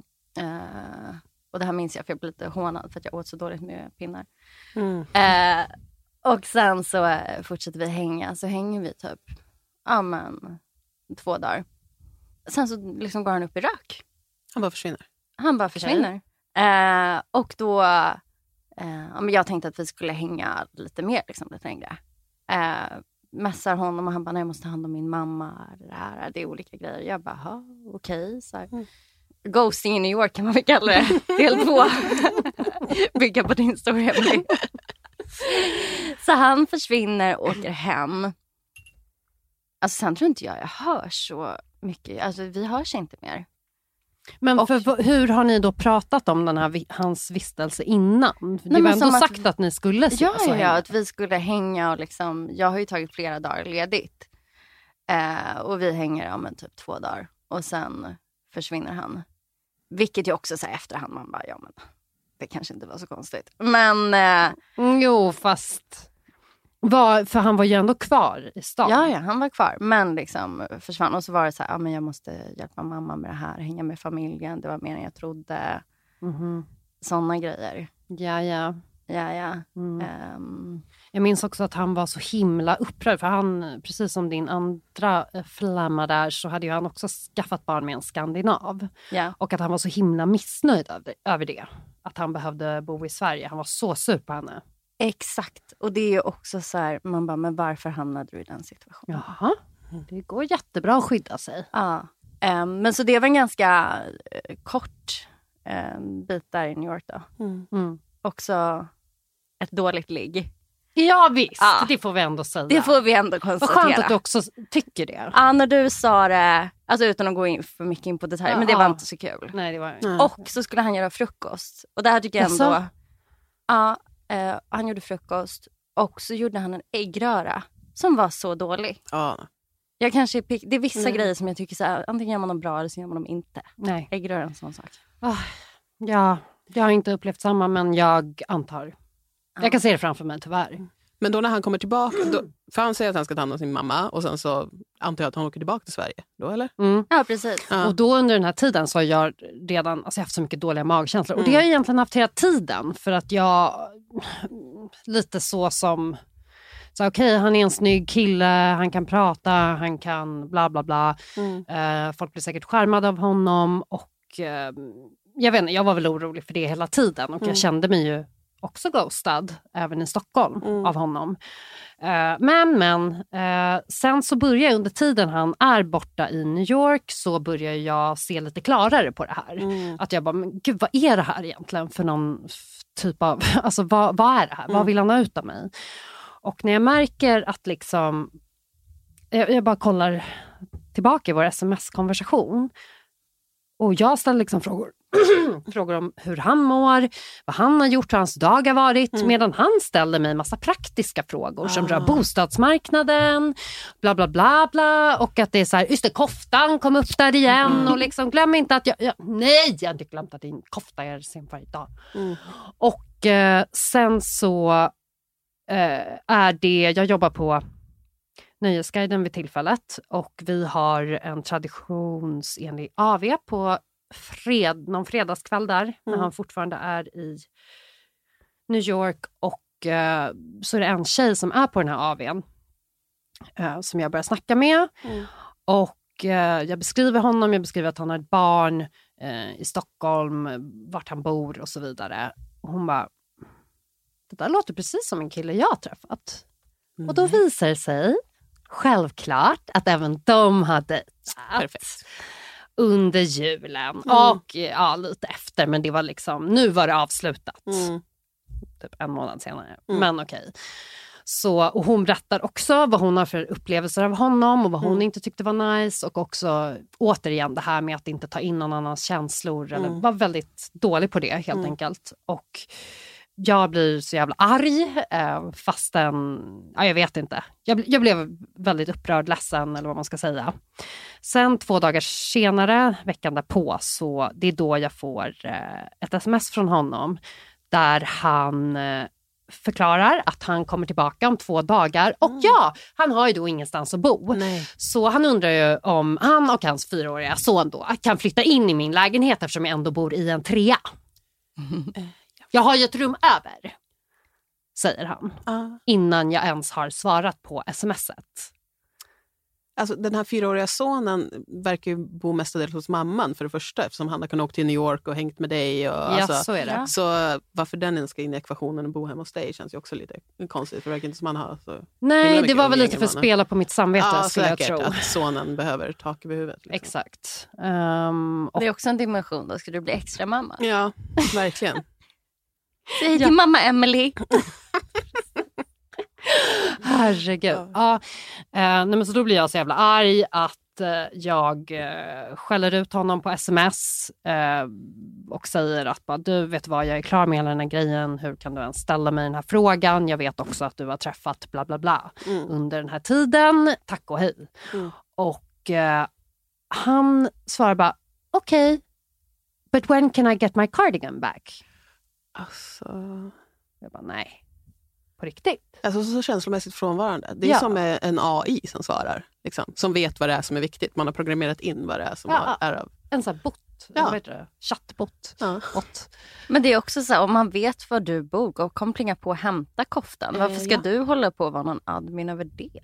Speaker 6: Eh, och det här minns jag för jag blev lite hånad för att jag åt så dåligt med pinnar. Mm. Eh, och sen så eh, fortsätter vi hänga. Så hänger vi typ ja, men, två dagar. Sen så liksom går han upp i rök.
Speaker 5: Han bara försvinner.
Speaker 6: Han bara försvinner. Eh, och då eh, ja, men jag tänkte att vi skulle hänga lite mer, liksom, lite längre. Eh, messar honom och han bara, nej jag måste ta hand om min mamma. Det, här, det är olika grejer. Jag bara, okej. Okay, mm. Ghosting i New York kan man väl kalla det. Del två. Bygga på din historia. Så han försvinner och åker hem. Alltså sen tror inte jag jag hör så mycket. Alltså vi hörs inte mer.
Speaker 4: Men
Speaker 6: och,
Speaker 4: för, hur har ni då pratat om den här, hans vistelse innan? Nej, det var ändå sagt att, att ni skulle
Speaker 6: ja, alltså, ja, att vi skulle hänga och liksom, jag har ju tagit flera dagar ledigt. Eh, och vi hänger om en typ två dagar. Och sen försvinner han. Vilket ju också så här efterhand man bara, ja men det kanske inte var så konstigt. Men... Eh,
Speaker 4: jo, fast... Var, för han var ju ändå kvar i stan.
Speaker 6: Ja, ja, han var kvar. Men liksom försvann. Och så var det så här, ja men jag måste hjälpa mamma med det här. Hänga med familjen. Det var mer än jag trodde. Mm-hmm. Sådana grejer.
Speaker 4: Ja, ja.
Speaker 6: Ja, ja.
Speaker 4: Mm.
Speaker 6: Um,
Speaker 4: jag minns också att han var så himla upprörd. För han, precis som din andra flamma där, så hade ju han också skaffat barn med en skandinav.
Speaker 6: Ja.
Speaker 4: Och att han var så himla missnöjd över, över det. Att han behövde bo i Sverige. Han var så sur på henne.
Speaker 6: Exakt. Och det är ju också så här, man bara, men varför hamnade du i den situationen?
Speaker 4: Jaha, det går jättebra att skydda sig.
Speaker 6: Ja, um, men så det var en ganska uh, kort um, bit där i New York då.
Speaker 4: Mm. Mm.
Speaker 6: Också ett dåligt ligg.
Speaker 4: Ja visst,
Speaker 6: ja.
Speaker 4: Det får vi ändå säga.
Speaker 6: Det får vi ändå konstatera.
Speaker 4: Vad skönt att du också tycker det.
Speaker 6: Ja, när du sa det, alltså utan att gå in för mycket in på detaljer, ja, men det var inte så kul.
Speaker 4: Nej, det var
Speaker 6: mm. Och så skulle han göra frukost. Och det här tycker jag ändå... Jaså? Ja, eh, han gjorde frukost. Och så gjorde han en äggröra som var så dålig.
Speaker 5: Ja.
Speaker 6: Jag kanske är pick- det är vissa
Speaker 4: mm.
Speaker 6: grejer som jag tycker så här, antingen gör man dem bra eller så gör man dem inte.
Speaker 4: Nej.
Speaker 6: Äggröra är en sån sak.
Speaker 4: Oh, ja, jag har inte upplevt samma, men jag antar. Ja. Jag kan se det framför mig, tyvärr.
Speaker 5: Men då när han kommer tillbaka, då, för han säger att han ska ta hand om sin mamma och sen så antar jag att han åker tillbaka till Sverige då, eller?
Speaker 4: Mm.
Speaker 6: Ja, precis.
Speaker 4: Ja. Och då under den här tiden så har jag redan alltså, haft så mycket dåliga magkänslor. Mm. Och det har jag egentligen haft hela tiden, för att jag lite så som så okej, okay, han är en snygg kille, han kan prata, han kan bla bla bla. Mm. Uh, folk blir säkert skärmade av honom och uh, jag vet inte, jag var väl orolig för det hela tiden och mm. jag kände mig ju också ghostad, även i Stockholm, mm. av honom. Uh, men, men, uh, sen så börjar jag under tiden han är borta i New York så börjar jag se lite klarare på det här. Mm. Att jag bara, men gud, vad är det här egentligen för någon typ av, alltså vad, vad är det här? Mm. Vad vill han ha ut av mig? Och när jag märker att liksom, jag, jag bara kollar tillbaka i vår sms-konversation och jag ställer liksom frågor. Frågor om hur han mår, vad han har gjort, hur hans dag har varit. Mm. Medan han ställde mig en massa praktiska frågor ah. som rör bostadsmarknaden, bla bla bla bla. Och att det är så här, just det, koftan kom upp där igen. Mm. Och liksom, glöm inte att jag, jag nej, jag har inte glömt att din kofta är sen varje dag. Mm. Och eh, sen så eh, är det, jag jobbar på Nöjesguiden vid tillfället. Och vi har en traditionsenlig A V på Fred, någon fredagskväll där mm. när han fortfarande är i New York och uh, så är det en tjej som är på den här A V:n uh, som jag börjar snacka med mm. och uh, jag beskriver honom, jag beskriver att han har ett barn uh, i Stockholm, vart han bor och så vidare och hon bara, det där låter precis som en kille jag har träffat mm. och då visar det sig självklart att även de hade
Speaker 5: perfekt
Speaker 4: under julen mm. och ja, lite efter, men det var liksom, nu var det avslutat mm. typ en månad senare, mm. men okej okay. Så, och hon berättar också vad hon har för upplevelser av honom och vad hon mm. inte tyckte var nice och också återigen det här med att inte ta in någon annans känslor mm. eller var väldigt dålig på det helt mm. enkelt och jag blir så jävla arg eh, fastän, ja, jag vet inte. Jag, jag blev väldigt upprörd, ledsen eller vad man ska säga. Sen två dagar senare, veckan därpå, så det är då jag får eh, ett sms från honom där han eh, förklarar att han kommer tillbaka om två dagar. Och mm. ja, han har ju då ingenstans att bo. Nej. Så han undrar ju om han och hans fyraåriga son då kan flytta in i min lägenhet eftersom jag ändå bor i en trea. Mm. Jag har ju ett rum över, säger han. Uh. Innan jag ens har svarat på smset.
Speaker 5: Alltså, den här fyraåriga sonen verkar ju bo mestadels hos mamman för det första, eftersom han har kunnat åka till New York och hängt med dig. Och,
Speaker 4: Ja,
Speaker 5: alltså,
Speaker 4: så är det.
Speaker 5: Så varför den ens ska in i ekvationen och bo hemma hos dig känns ju också lite konstigt, för det verkar inte som han har så
Speaker 4: Nej, det var väl lite för att spela på mitt samvete,
Speaker 5: ja,
Speaker 4: skulle jag
Speaker 5: säkert,
Speaker 4: tro.
Speaker 5: att sonen behöver tak över huvudet. Liksom.
Speaker 4: Exakt. Um, och...
Speaker 6: Det är också en dimension, då ska du bli extra mamma.
Speaker 5: Ja, verkligen.
Speaker 6: Säg till mamma Emily.
Speaker 4: Herregud. Ja. Ja, eh, nej, men så då blir jag så jävla arg att eh, jag eh, skäller ut honom på sms eh, och säger att bara, du vet vad, jag är klar med hela den här grejen. Hur kan du ens ställa mig den här frågan? Jag vet också att du har träffat bla bla bla mm. under den här tiden. Tack och hej. Mm. Och eh, han svarar bara, okej, okay, but when can I get my cardigan back?
Speaker 5: Alltså...
Speaker 4: Jag bara, nej. På riktigt.
Speaker 5: Alltså så känslomässigt frånvarande. Det är ja. som en A I som svarar. Liksom, som vet vad det är som är viktigt. Man har programmerat in vad det är som
Speaker 4: ja,
Speaker 5: är av...
Speaker 4: En sån här bot. Ja. Vad heter det? Chattbot. Ja. Bot.
Speaker 6: Men det är också så här, om man vet var du bor och kom plinga på och hämta koftan. Varför ska eh, ja. du hålla på att vara någon admin över det?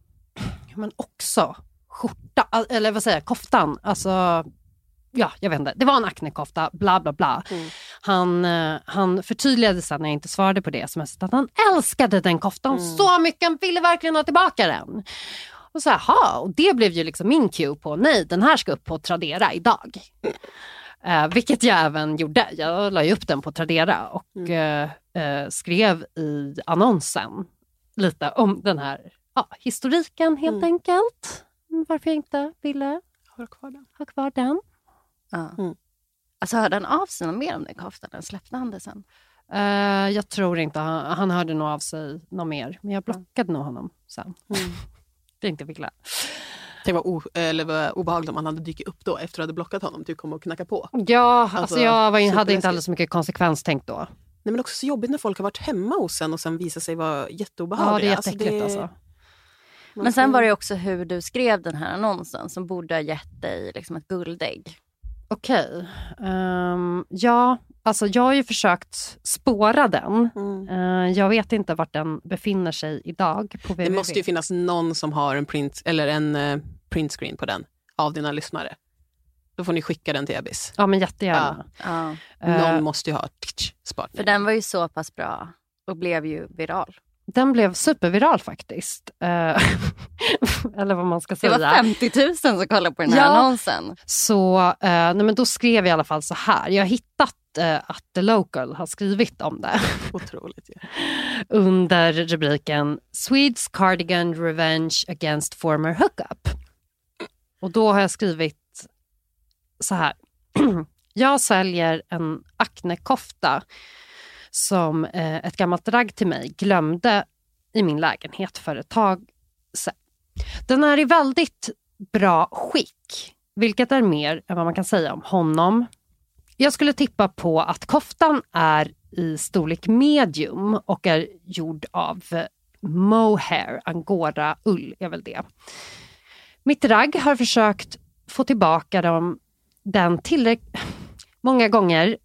Speaker 4: Men också skjorta, eller vad säger jag, koftan. Alltså... Ja, jag vet inte. Det var en aknekofta, bla bla bla. Mm. Han, uh, han förtydligade sen när jag inte svarade på det smset att han älskade den koftan mm. så mycket. Han ville verkligen ha tillbaka den. Och så här, och det blev ju liksom min cue på, nej, den här ska upp på Tradera idag. Uh, vilket jag även gjorde. Jag la ju upp den på Tradera och mm. uh, uh, skrev i annonsen lite om den här uh, historiken helt mm. enkelt. Varför jag inte ville
Speaker 5: ha kvar den.
Speaker 4: Ha kvar den.
Speaker 6: Ja. Mm. Alltså hörde han av sig något mer om den koftan? Den släppte han det sen?
Speaker 4: Uh, jag tror inte. Han, han hörde nog av sig något mer. Men jag blockade nog honom sen. Mm. Det är inte vilja.
Speaker 5: Det var, o, eller var obehagligt om han hade dykt upp då efter att du hade blockat honom. Du kom och knacka på.
Speaker 4: Ja, alltså, alltså jag var, hade inte alldeles så mycket konsekvenstänk då.
Speaker 5: Nej, men också så jobbigt när folk har varit hemma hos en och sen visar sig vara jätteobehagliga.
Speaker 4: Ja, det är jätteäckligt alltså. Det...
Speaker 6: alltså. Men sen var det också hur du skrev den här annonsen som borde ha gett dig liksom ett guldägg.
Speaker 4: Okej. Okay. Um, ja, alltså jag har ju försökt spåra den. Mm. Uh, jag vet inte vart den befinner sig idag på W W W.
Speaker 5: Det måste ju finnas någon som har en print eller en uh, printscreen på den av dina lyssnare. Då får ni skicka den till Ebbis.
Speaker 4: Ja, men jättegärna.
Speaker 5: Ja. Ja. Uh, någon måste ju ha spart.
Speaker 6: För den var ju så pass bra och blev ju viral.
Speaker 4: Den blev superviral faktiskt. Eller vad man ska säga.
Speaker 6: Det var femtio tusen som kollade på den här ja. annonsen.
Speaker 4: Så uh, nej, men då skrev jag i alla fall så här. Jag har hittat uh, att The Local har skrivit om det.
Speaker 5: Otroligt. Ja.
Speaker 4: Under rubriken Swedes Cardigan Revenge Against Former Hookup. Och då har jag skrivit så här. Jag säljer en aknekofta som eh, ett gammalt ragg till mig glömde i min lägenhet för ett tag sedan. Den är i väldigt bra skick, vilket är mer än vad man kan säga om honom. Jag skulle tippa på att koftan är i storlek medium och är gjord av mohair, angora ull är väl det. Mitt ragg har försökt få tillbaka dem, den tillräckligt många gånger.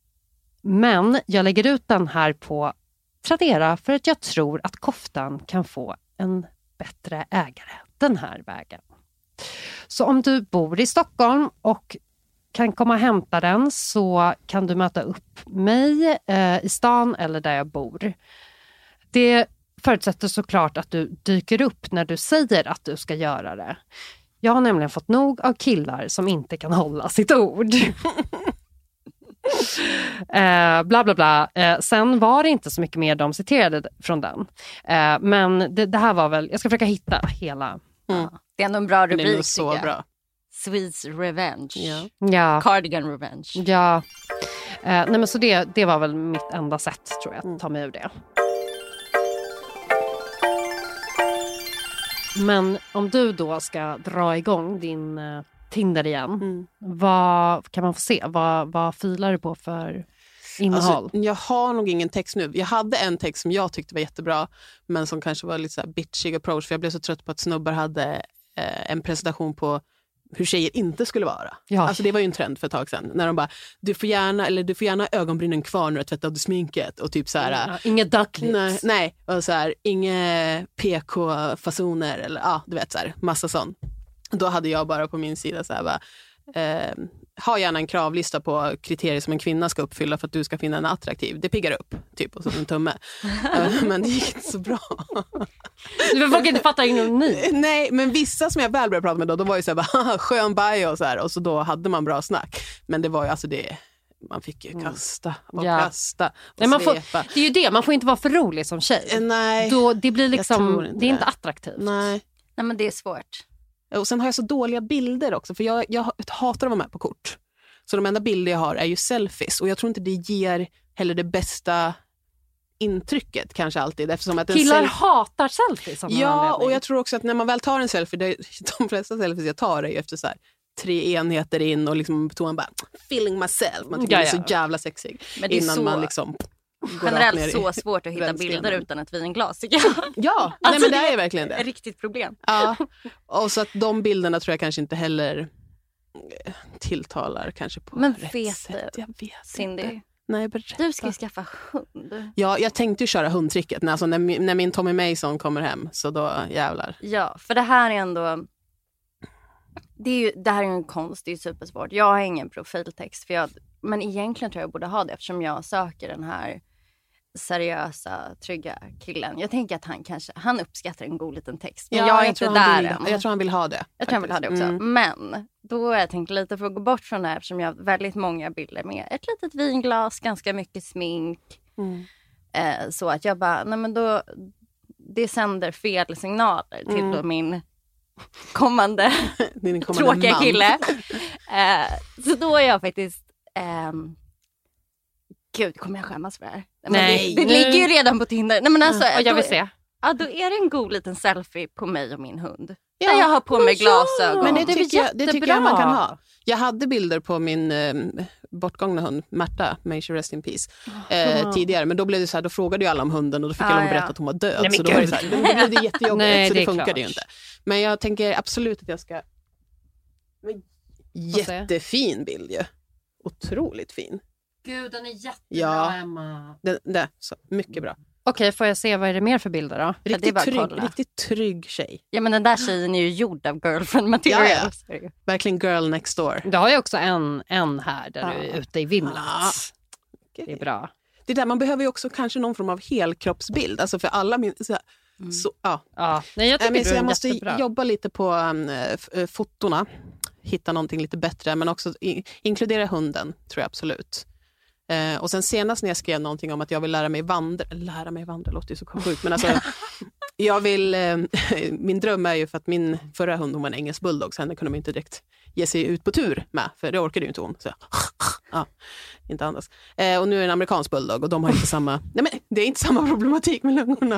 Speaker 4: Men jag lägger ut den här på Tradera för att jag tror att koftan kan få en bättre ägare den här vägen. Så om du bor i Stockholm och kan komma och hämta den så kan du möta upp mig eh, i stan eller där jag bor. Det förutsätter såklart att du dyker upp när du säger att du ska göra det. Jag har nämligen fått nog av killar som inte kan hålla sitt ord. Eh, bla bla bla. Eh, sen var det inte så mycket mer de citerade från den. Eh, men det, det här var väl, jag ska försöka hitta hela.
Speaker 6: Mm. Ja, det är ändå en bra rubrik.
Speaker 5: Det är så bra.
Speaker 6: Swedes Revenge.
Speaker 5: Ja.
Speaker 4: Ja.
Speaker 6: Cardigan Revenge.
Speaker 4: Ja. Eh, nej men så det, det var väl mitt enda sätt tror jag att ta mig ur det. Men om du då ska dra igång din uh, Tinder igen, mm. vad kan man få se? Vad, vad filar du på för innehåll?
Speaker 5: Alltså, jag har nog ingen text nu. Jag hade en text som jag tyckte var jättebra, men som kanske var lite så här bitchig approach, för jag blev så trött på att snubbar hade eh, en presentation på hur tjejer inte skulle vara.
Speaker 4: Ja.
Speaker 5: Alltså det var ju en trend för ett tag sedan. När de bara, du får gärna, eller du får gärna ögonbrynen kvar när du tvättar av sminket. Och typ så här,
Speaker 4: ja, inga duck lips.
Speaker 5: Nej, nej. Och så här, inga P K-fasoner. Eller ja, du vet så här, massa sånt. Då hade jag bara på min sida så här bara, eh, ha gärna en kravlista på kriterier som en kvinna ska uppfylla för att du ska finna en attraktiv. Det piggar upp, typ, och så en tumme. Men det gick inte så bra.
Speaker 4: Du folk inte fattar ironi.
Speaker 5: Nej, men vissa som jag väl började prata med då, då var ju så här bara, skön bio och så här. Och så då hade man bra snack. Men det var ju alltså det, man fick ju kasta och ja. kasta och
Speaker 4: Nej, man får,
Speaker 5: svepa.
Speaker 4: det är ju det, man får inte vara för rolig som tjej.
Speaker 5: Nej,
Speaker 4: då, det blir liksom,
Speaker 5: inte
Speaker 4: det är
Speaker 5: det.
Speaker 4: inte attraktivt.
Speaker 5: Nej.
Speaker 6: Nej, men det är svårt.
Speaker 5: Och sen har jag så dåliga bilder också. För jag, jag hatar att vara med på kort. Så de enda bilder jag har är ju selfies. Och jag tror inte det ger heller det bästa intrycket kanske alltid. Eftersom att en
Speaker 4: Killar
Speaker 5: self-
Speaker 4: hatar selfies. Som
Speaker 5: ja, och jag tror också att när man väl tar en selfie, det, de flesta selfies jag tar är ju efter så här tre enheter in och liksom på toan bara feeling myself. Man tycker
Speaker 4: ja,
Speaker 5: det är
Speaker 4: ja.
Speaker 5: så jävla sexig.
Speaker 6: Men det är
Speaker 5: innan
Speaker 6: så...
Speaker 5: man liksom...
Speaker 6: Generellt så svårt att hitta bilder utan ett vinglas, tycker jag.
Speaker 5: Ja,
Speaker 6: alltså,
Speaker 5: nej, men det är verkligen det.
Speaker 6: Ett riktigt problem.
Speaker 5: Ja, och så att de bilderna tror jag kanske inte heller tilltalar kanske på
Speaker 6: men
Speaker 5: rätt
Speaker 6: vet
Speaker 5: sätt.
Speaker 6: du,
Speaker 5: Jag vet
Speaker 6: Cindy,
Speaker 5: inte. Nej, berätta.
Speaker 6: Du ska skaffa hund.
Speaker 5: Ja, jag tänkte ju köra hundtricket. Alltså, när, min, när min Tommy Mason kommer hem, så då jävlar.
Speaker 6: Ja, för det här är ändå... Det, är ju, det här är ju en konst, det är supersvårt. Jag har ingen profiltext, för jag, men egentligen tror jag jag borde ha det eftersom jag söker den här seriösa, trygga killen. Jag tänker att han kanske, han uppskattar en god liten text. Men
Speaker 5: ja,
Speaker 6: jag är
Speaker 5: jag
Speaker 6: inte
Speaker 5: tror
Speaker 6: där
Speaker 5: vill,
Speaker 6: än.
Speaker 5: Jag tror han vill ha det.
Speaker 6: Jag tror han vill ha det också.
Speaker 5: Mm.
Speaker 6: Men då har jag tänkt lite för att gå bort från det här eftersom jag har väldigt många bilder med ett litet vinglas, ganska mycket smink.
Speaker 5: Mm.
Speaker 6: Eh, så att jag bara, nej men då, det sänder fel signaler till
Speaker 5: Mm.
Speaker 6: då min kommande,
Speaker 5: Din kommande
Speaker 6: tråkiga
Speaker 5: man.
Speaker 6: kille. Eh, så då är jag faktiskt... ehm, Gud, kommer jag skämmas för det här? Men
Speaker 4: Nej,
Speaker 6: det, det
Speaker 4: nu-
Speaker 6: ligger ju redan på Tinder. Nej, men alltså,
Speaker 4: Och jag vill
Speaker 6: då,
Speaker 4: se.
Speaker 6: ja, då är det en god liten selfie på mig och min hund.
Speaker 5: Ja,
Speaker 6: där jag har på mig glasögon.
Speaker 5: Men det,
Speaker 4: det är väl
Speaker 5: tycker jag, det tycker jag man kan
Speaker 4: jättebra.
Speaker 5: ha. Jag hade bilder på min eh, bortgångna hund, Märta, may she rest in peace, eh, tidigare. Men då blev det så här, då frågade ju alla om hunden och då fick
Speaker 6: Ah,
Speaker 5: jag lov att berätta
Speaker 6: ja.
Speaker 5: att hon var död.
Speaker 4: Nej, men
Speaker 5: så då var det
Speaker 4: gud.
Speaker 5: så här, då blev det jättejobbigt,
Speaker 4: Nej,
Speaker 5: så
Speaker 4: det
Speaker 5: det
Speaker 4: är
Speaker 5: funkade
Speaker 4: klart.
Speaker 5: ju inte. Men jag tänker absolut att jag ska... Men, jättefin bild ju. Otroligt fin.
Speaker 4: Gud, den är jättebra,
Speaker 5: Ja.
Speaker 4: Emma.
Speaker 5: Det, det, så, mycket bra.
Speaker 4: Okej, får jag se vad är det mer för bilder då?
Speaker 6: det är
Speaker 5: Riktigt,
Speaker 6: bara att
Speaker 5: trygg,
Speaker 6: kolla.
Speaker 5: riktigt trygg tjej.
Speaker 6: Ja, men den där tjejen är ju gjord av girlfriend material.
Speaker 5: Ja, ja. Verkligen girl next door.
Speaker 4: Du har ju också en, en här där
Speaker 6: Ja.
Speaker 4: du är ute i vimlet.
Speaker 5: Ja.
Speaker 4: Det är bra.
Speaker 5: Det där, man behöver ju också kanske någon form av helkroppsbild. Alltså för alla min... Så,
Speaker 6: Mm.
Speaker 5: så, ja.
Speaker 4: Ja. Nej, jag tycker
Speaker 5: Men,
Speaker 4: du
Speaker 5: så
Speaker 4: är
Speaker 5: jag måste
Speaker 4: jättebra.
Speaker 5: jobba lite på um, f- uh, fotorna. Hitta någonting lite bättre. Men också i, inkludera hunden, tror jag absolut. Eh, och sen senast när jag skrev någonting om att jag vill lära mig vandra. Lära mig vandra låter ju så sjukt. Men alltså, jag vill... Eh, min dröm är ju för att min förra hund, hon var en engelsk bulldog. Så henne kunde man inte direkt ge sig ut på tur med. För det orkade ju inte hon. Så, ja, inte andas. Eh, och nu är det en amerikansk bulldog och de har inte samma... Nej, men det är inte samma problematik med lungorna.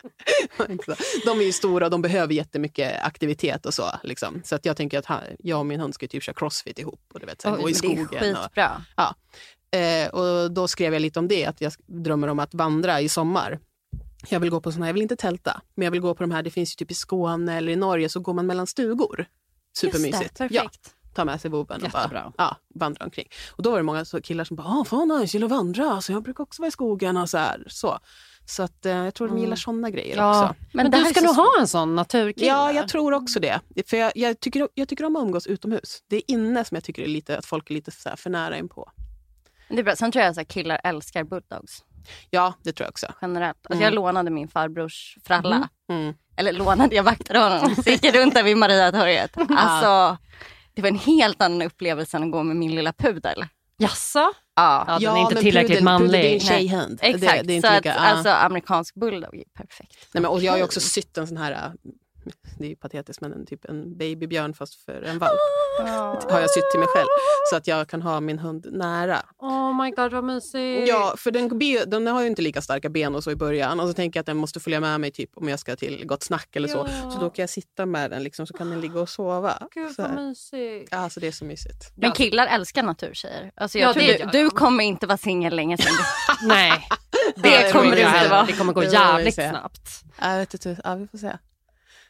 Speaker 5: De är ju stora och de behöver jättemycket aktivitet och så. Liksom. Så att jag tänker att han, jag och min hund ska typ köra crossfit ihop. Och du vet, så här,
Speaker 6: Oj,
Speaker 5: gå i
Speaker 6: det
Speaker 5: skogen.
Speaker 6: är skitbra.
Speaker 5: Och, ja. eh, och då skrev jag lite om det. Att jag drömmer om att vandra i sommar. Jag vill gå på såna här, jag vill inte tälta. Men jag vill gå på de här, det finns ju typ i Skåne eller i Norge så går man mellan stugor. Supermysigt.
Speaker 6: Just det,
Speaker 5: Ja.
Speaker 6: perfekt.
Speaker 5: Ta med sig boven och
Speaker 4: Jättebra.
Speaker 5: bara ja, vandra omkring. Och då var det många så killar som bara, ah, fan nice, gillar att vandra. Så jag brukar också vara i skogen och så här. Så, så att, eh, jag tror de gillar sådana grejer
Speaker 4: Ja.
Speaker 5: också.
Speaker 4: Men,
Speaker 6: Men det
Speaker 4: du
Speaker 6: här
Speaker 4: ska
Speaker 6: är så
Speaker 4: nog ha en sån naturkille.
Speaker 5: Ja, jag tror också det. För jag, jag, tycker, jag tycker om att umgås utomhus. Det är inne som jag tycker är lite, att folk är lite så här för nära in på.
Speaker 6: Det är bra. Sen tror jag att killar älskar bulldogs.
Speaker 5: Ja, det tror jag också.
Speaker 6: Generellt. Alltså,
Speaker 5: Mm.
Speaker 6: Jag lånade min farbrors fralla.
Speaker 5: Mm.
Speaker 6: Eller lånade, jag vaktade honom. Så gick jag runt där vid Mariatorget. Alltså, det var en helt annan upplevelse än att gå med min lilla pudel.
Speaker 4: Jaså?
Speaker 6: Ja,
Speaker 4: Ja, den är inte
Speaker 5: men
Speaker 4: tillräckligt
Speaker 5: pudel,
Speaker 4: manlig.
Speaker 5: Pudel, det är en
Speaker 6: Nej.
Speaker 5: tjejhund.
Speaker 6: exakt.
Speaker 5: Det, det är inte
Speaker 6: så
Speaker 5: lika,
Speaker 6: att,
Speaker 5: ja.
Speaker 6: alltså amerikansk bulldog är perfekt.
Speaker 5: Nej, men, och jag har ju också sytt en sån här, äh, det är ju patetiskt, men en, typ en babybjörn fast för en valp. Har jag sytt till mig själv. Så att jag kan ha min hund nära.
Speaker 4: Oh my god, vad mysigt.
Speaker 5: Ja, för den, be- den har ju inte lika starka ben och så i början. Och så tänker jag att den måste följa med mig typ om jag ska till Gott snack eller så.
Speaker 4: Ja.
Speaker 5: Så då kan jag sitta med den liksom, så kan den ligga och sova.
Speaker 4: Gud
Speaker 5: Så
Speaker 4: vad
Speaker 5: här.
Speaker 4: mysigt.
Speaker 5: Ja, alltså det är så mysigt.
Speaker 6: Men killar älskar naturtjejer. Alltså jag
Speaker 4: Ja,
Speaker 6: tror
Speaker 4: det
Speaker 6: du,
Speaker 4: gör
Speaker 6: du
Speaker 4: de.
Speaker 6: kommer inte vara singel länge sedan.
Speaker 4: Nej,
Speaker 6: Det
Speaker 5: det
Speaker 6: kommer
Speaker 5: får
Speaker 6: du
Speaker 5: vi
Speaker 6: inte
Speaker 5: se.
Speaker 6: vara.
Speaker 4: Det kommer gå
Speaker 5: Det får vi
Speaker 4: jävligt
Speaker 5: se.
Speaker 4: snabbt.
Speaker 5: Ja, jag vet inte, ja, vi får se.